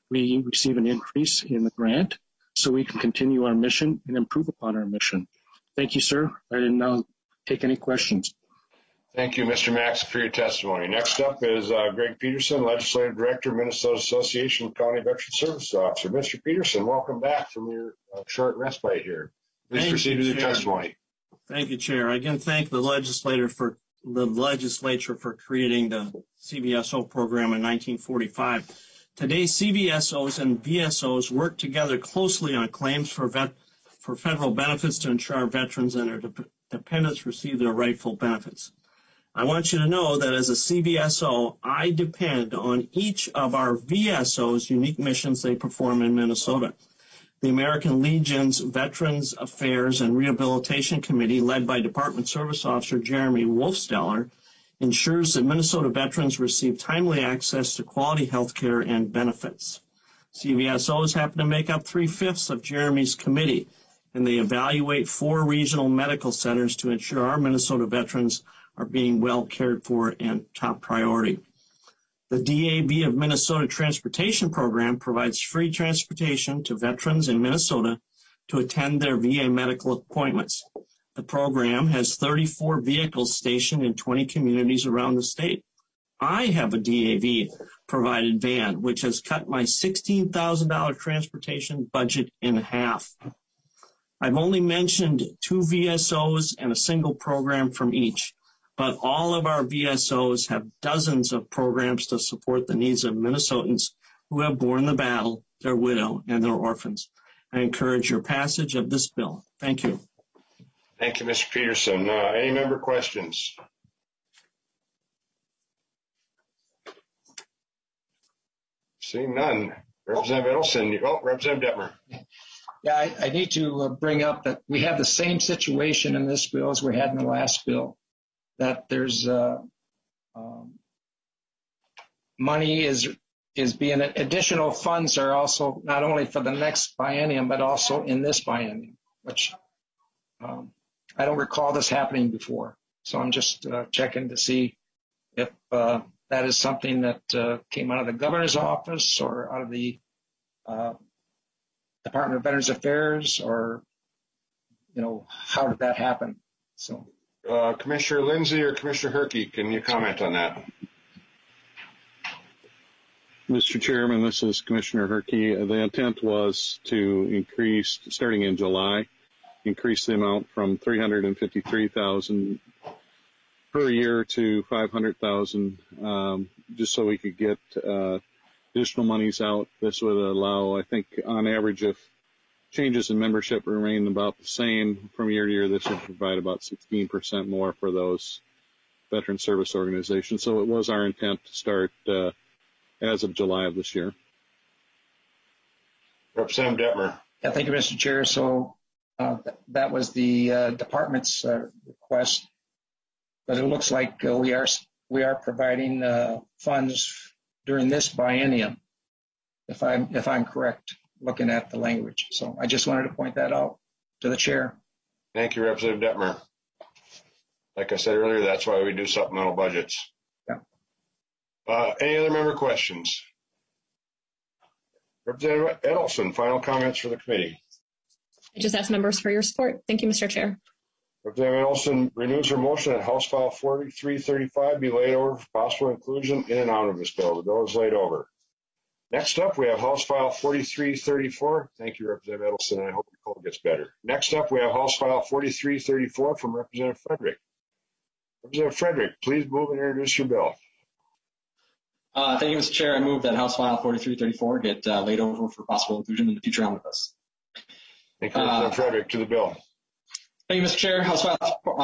we receive an increase in the grant so we can continue our mission and improve upon our mission. Thank you, sir. I didn't now take any questions. Thank you, Mr. Max, for your testimony. Next up is Greg Peterson, Legislative Director, Minnesota Association of County Veteran Service Officer. Mr. Peterson, welcome back from your short respite here. Please proceed with your testimony. Thank you, Chair. I again thank the legislature for creating the CVSO program in 1945. Today, CVSOs and VSOs work together closely on claims for federal benefits to ensure our veterans and their dependents receive their rightful benefits. I want you to know that as a CVSO, I depend on each of our VSOs' unique missions they perform in Minnesota. The American Legion's Veterans Affairs and Rehabilitation Committee, led by Department Service Officer Jeremy Wolfsteller, ensures that Minnesota veterans receive timely access to quality health care and benefits. CVSOs happen to make up 3/5 of Jeremy's committee, and they evaluate 4 regional medical centers to ensure our Minnesota veterans are being well cared for and top priority. The DAV of Minnesota Transportation Program provides free transportation to veterans in Minnesota to attend their VA medical appointments. The program has 34 vehicles stationed in 20 communities around the state. I have a DAV-provided van, which has cut my $16,000 transportation budget in half. I've only mentioned 2 VSOs and a single program from each, but all of our VSOs have dozens of programs to support the needs of Minnesotans who have borne the battle, their widow, and their orphans. I encourage your passage of this bill. Thank you. Thank you, Mr. Peterson. Any member questions? Seeing none. Representative Edelson. Oh, Representative Detmer. Yeah, I need to bring up that we have the same situation in this bill as we had in the last bill, that there's money is being additional funds are also not only for the next biennium, but also in this biennium, which I don't recall this happening before. So I'm just checking to see if that is something that came out of the governor's office or out of the Department of Veterans Affairs, or, how did that happen? So, Commissioner Lindsay or Commissioner Herkey, can you comment on that? Mr. Chairman, this is Commissioner Herkey. The intent was to increase, starting in July, increase the amount from $353,000 per year to $500,000, just so we could get additional monies out. This would allow, I think, on average, if changes in membership remain about the same from year to year, this would provide about 16% more for those veteran service organizations. So it was our intent to start as of July of this year. Representative Detmer. Yeah, thank you, Mr. Chair. So that was the department's request, but it looks like we are providing funds during this biennium, if I'm correct, looking at the language. So I just wanted to point that out to the chair. Thank you, Representative Detmer. Like I said earlier, that's why we do supplemental budgets. Yeah. Any other member questions? Representative Edelson, final comments for the committee. I just ask members for your support. Thank you, Mr. Chair. Representative Edelson renews her motion that House File 4335 be laid over for possible inclusion in an omnibus bill. The bill is laid over. Next up, we have House File 4334. Thank you, Representative Edelson. I hope your cold gets better. Next up, we have House File 4334 from Representative Frederick. Representative Frederick, please move and introduce your bill. Thank you, Mr. Chair. I move that House File 4334 get laid over for possible inclusion in the future omnibus. Thank you, Representative Frederick. To the bill. Thank you, Mr. Chair. House File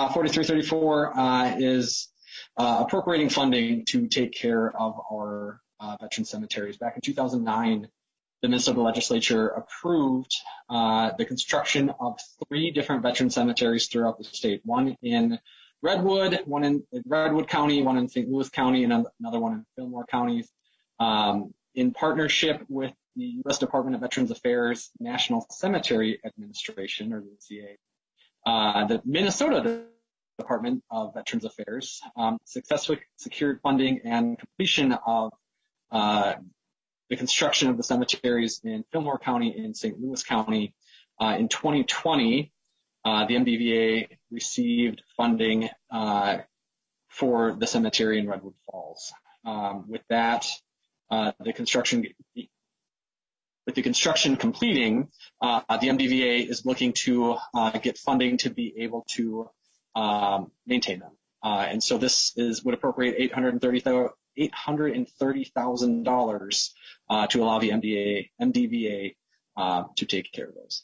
4334 is appropriating funding to take care of our veteran cemeteries. Back in 2009, the Minnesota legislature approved the construction of 3 different veteran cemeteries throughout the state. One in Redwood, one in Redwood County, one in St. Louis County, and another one in Fillmore counties, in partnership with the U.S. Department of Veterans Affairs National Cemetery Administration, or the NCA. The Minnesota Department of Veterans Affairs successfully secured funding and completion of the construction of the cemeteries in Fillmore County and St. Louis County. In 2020, the MDVA received funding for the cemetery in Redwood Falls. With the construction completing, the MDVA is looking to get funding to be able to maintain them. And so this would appropriate $830,000 to allow the MDVA to take care of those.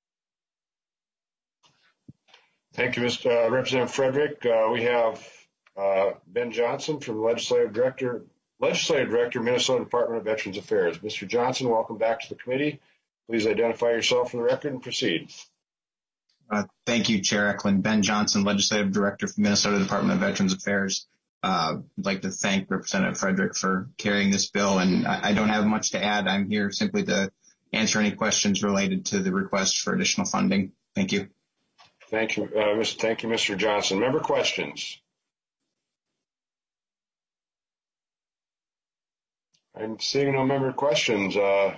Thank you, Mr. Representative Frederick. We have Ben Johnson from the Legislative Director, Minnesota Department of Veterans Affairs. Mr. Johnson, welcome back to the committee. Please identify yourself for the record and proceed. Thank you, Chair Eklund. Ben Johnson, Legislative Director for Minnesota Department of Veterans Affairs. I'd like to thank Representative Frederick for carrying this bill, and I don't have much to add. I'm here simply to answer any questions related to the request for additional funding. Thank you. Thank you, Mr. Johnson. Member questions? I'm seeing no member questions.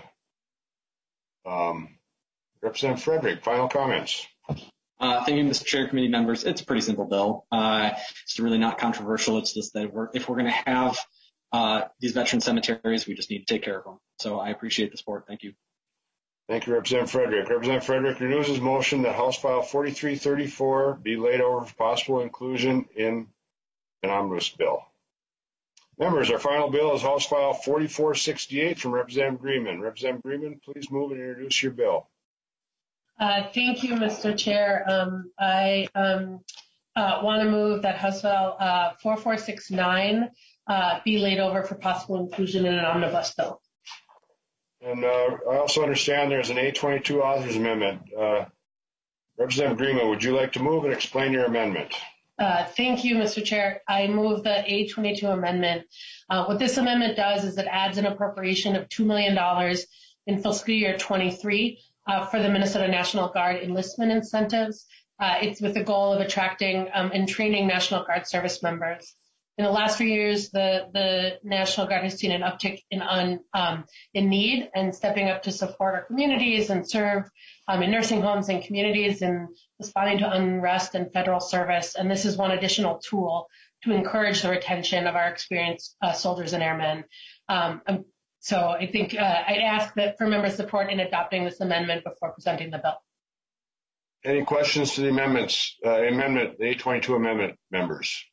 Representative Frederick, final comments. Thank you, Mr. Chair, committee members. It's a pretty simple bill. It's really not controversial. It's just that if we're going to have these veteran cemeteries, we just need to take care of them. So I appreciate the support. Thank you. Thank you, Representative Frederick. Representative Frederick renews his motion that House File 4334 be laid over for possible inclusion in an omnibus bill. Members, our final bill is House File 4468 from Representative Greenman. Representative Greenman, please move and introduce your bill. Thank you, Mr. Chair. I want to move that House File 4469 be laid over for possible inclusion in an omnibus bill. And I also understand there's an A22 author's amendment. Representative Greenman, would you like to move and explain your amendment? Thank you, Mr. Chair. I move the A22 amendment. What this amendment does is it adds an appropriation of $2 million in fiscal year 23 for the Minnesota National Guard enlistment incentives. It's with the goal of attracting and training National Guard service members. In the last few years, the National Guard has seen an uptick in need and stepping up to support our communities and serve in nursing homes and communities and responding to unrest and federal service. And this is one additional tool to encourage the retention of our experienced soldiers and airmen. So I think I'd ask that for member support in adopting this amendment before presenting the bill. Any questions to the amendments, the A22 amendment, members?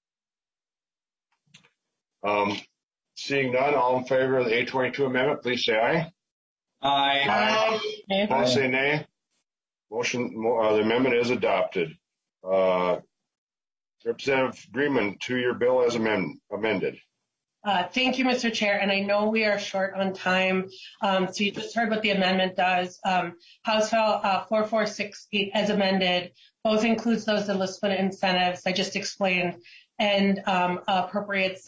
Seeing none, all in favor of the A22 amendment, please say aye. Aye. Aye. Opposed, say nay. The amendment is adopted. Representative Greenman, to your bill as amended. Thank you, Mr. Chair. And I know we are short on time. So you just heard what the amendment does. House File 4468 as amended both includes those enlistment incentives I just explained and appropriates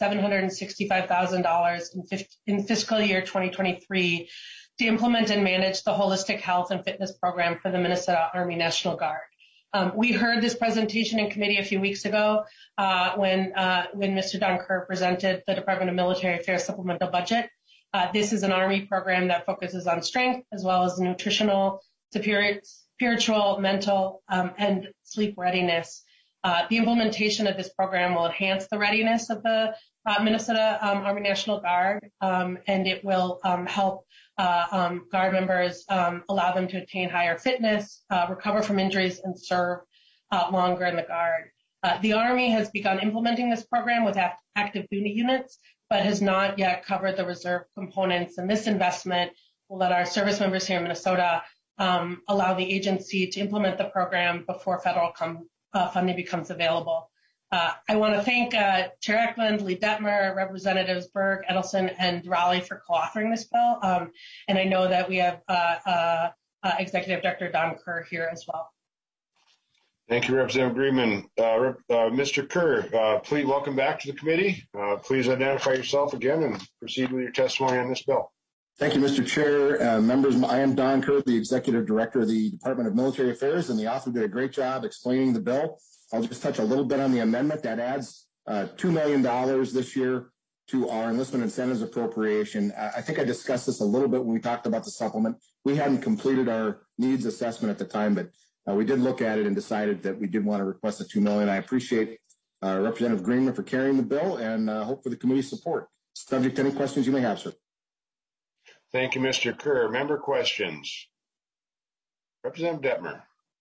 $765,000 in fiscal year 2023 to implement and manage the holistic health and fitness program for the Minnesota Army National Guard. We heard this presentation in committee a few weeks ago when Mr. Don Kerr presented the Department of Military Affairs supplemental budget. This is an Army program that focuses on strength as well as nutritional, spiritual, mental, and sleep readiness. The implementation of this program will enhance the readiness of the Minnesota Army National Guard, and it will help Guard members, allow them to attain higher fitness, recover from injuries, and serve longer in the Guard. The Army has begun implementing this program with active duty units, but has not yet covered the reserve components. And this investment will let our service members here in Minnesota allow the agency to implement the program before federal funding becomes available. I want to thank Chair Eklund, Lee Detmer, Representatives Berg, Edelson, and Raleigh for co-authoring this bill. And I know that we have Executive Director Don Kerr here as well. Thank you, Representative Greenman. Mr. Kerr, please welcome back to the committee. Please identify yourself again and proceed with your testimony on this bill. Thank you, Mr. Chair. Members, I am Don Kerr, the Executive Director of the Department of Military Affairs, and the author did a great job explaining the bill. I'll just touch a little bit on the amendment that adds $2 million this year to our enlistment incentives appropriation. I think I discussed this a little bit when we talked about the supplement. We hadn't completed our needs assessment at the time, but we did look at it and decided that we did want to request the $2 million. I appreciate Representative Greenman for carrying the bill and hope for the committee's support. Subject to any questions you may have, sir. Thank you, Mr. Kerr. Member questions? Representative Detmer.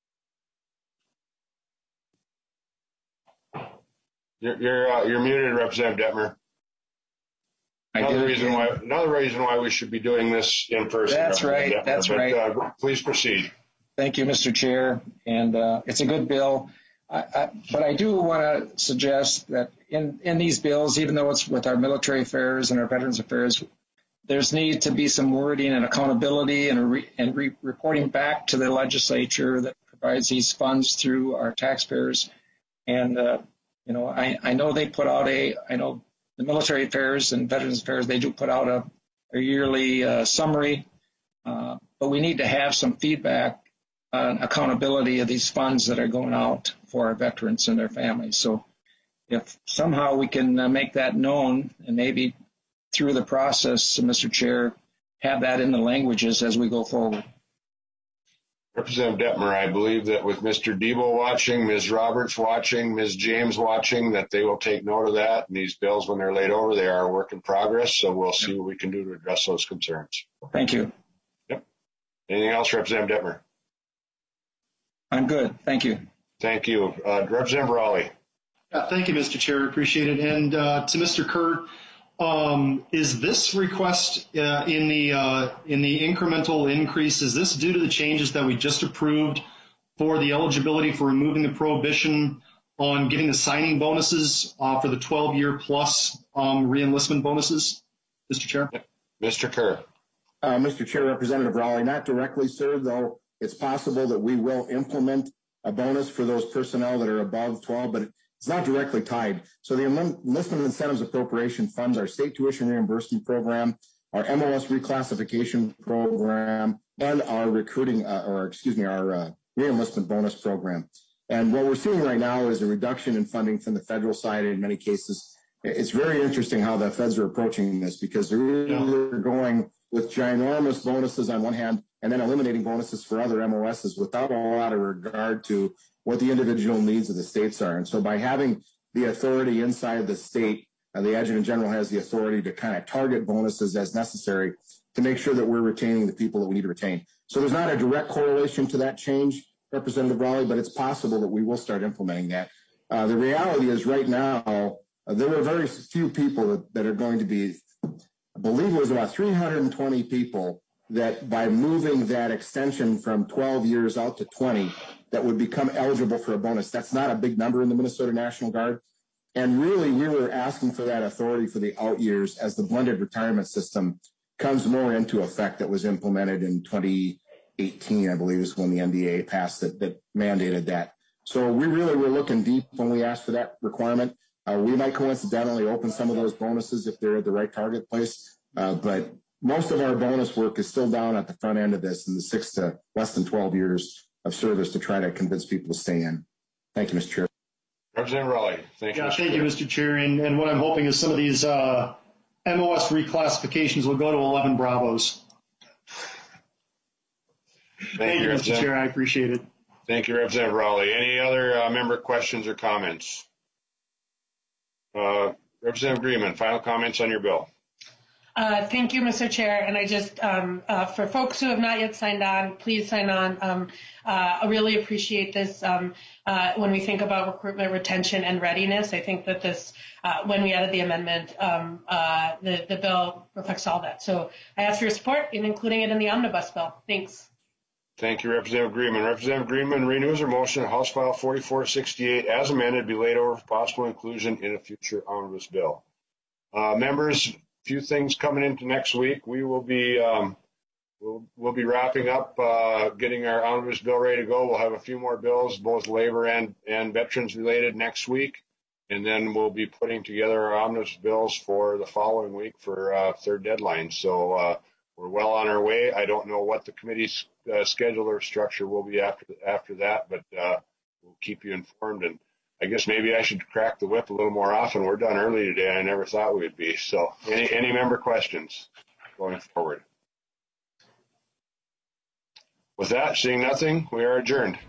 You're muted, Representative Detmer. Another reason why we should be doing this in person. That's right. Detmer. That's right. Please proceed. Thank you, Mr. Chair, and it's a good bill. But I do want to suggest that in these bills, even though it's with our military affairs and our veterans affairs, there's need to be some wording and accountability and reporting back to the legislature that provides these funds through our taxpayers. And I know they put out I know the military affairs and veterans affairs, they do put out a yearly summary, but we need to have some feedback on accountability of these funds that are going out for our veterans and their families. So if somehow we can make that known and maybe through the process, Mr. Chair, have that in the languages as we go forward. Representative Detmer, I believe that with Mr. Debo watching, Ms. Roberts watching, Ms. James watching, that they will take note of that. And these bills, when they're laid over, they are a work in progress. So we'll see what we can do to address those concerns. Thank you. Yep. Anything else, Representative Detmer? I'm good. Thank you. Thank you. Representative Raleigh. Thank you, Mr. Chair. Appreciate it. And to Mr. Kerr, is this request in the incremental increase, is this due to the changes that we just approved for the eligibility for removing the prohibition on getting the signing bonuses for the 12-year plus reenlistment bonuses, Mr. Chair? Mr. Kerr. Mr. Chair, Representative Raleigh, not directly, sir, though it's possible that we will implement a bonus for those personnel that are above 12, but it's not directly tied. So the enlistment incentives appropriation funds our state tuition reimbursement program, our MOS reclassification program, and our our reenlistment bonus program. And what we're seeing right now is a reduction in funding from the federal side in many cases. It's very interesting how the feds are approaching this because they're going with ginormous bonuses on one hand and then eliminating bonuses for other MOSs without a lot of regard to what the individual needs of the states are. And so by having the authority inside the state, the Adjutant General has the authority to kind of target bonuses as necessary to make sure that we're retaining the people that we need to retain. So there's not a direct correlation to that change, Representative Raleigh, but it's possible that we will start implementing that. The reality is right now, there were very few people that are going to be, I believe it was about 320 people that by moving that extension from 12 years out to 20, that would become eligible for a bonus. That's not a big number in the Minnesota National Guard. And really, we were asking for that authority for the out years as the blended retirement system comes more into effect that was implemented in 2018, I believe is when the NDA passed that mandated that. So we really were looking deep when we asked for that requirement. We might coincidentally open some of those bonuses if they're at the right target place, but most of our bonus work is still down at the front end of this in the 6 to less than 12 years of service to try to convince people to stay in. Thank you, Mr. Chair. Representative Raleigh. Thank you, Mr. Thank you, Mr. Chair. And what I'm hoping is some of these MOS reclassifications will go to 11 Bravos. Thank you, Mr. Chair. I appreciate it. Thank you, Representative Raleigh. Any other member questions or comments? Representative Greenman, final comments on your bill. Thank you, Mr. Chair. And I just, for folks who have not yet signed on, please sign on. I really appreciate this. When we think about recruitment, retention, and readiness, I think that this, when we added the amendment, the bill reflects all that. So I ask for your support in including it in the omnibus bill. Thanks. Thank you, Representative Greenman. Representative Greenman renews her motion, House File 4468, as amended, be laid over for possible inclusion in a future omnibus bill. Members, few things coming into next week. We will be we'll be wrapping up getting our omnibus bill ready to go. We'll have a few more bills, both labor and veterans related, next week, and then we'll be putting together our omnibus bills for the following week for third deadline. So we're well on our way. I don't know what the committee's schedule or structure will be after that, but we'll keep you informed. And I guess maybe I should crack the whip a little more often. We're done early today. I never thought we would be. So any member questions going forward? With that, seeing nothing, we are adjourned.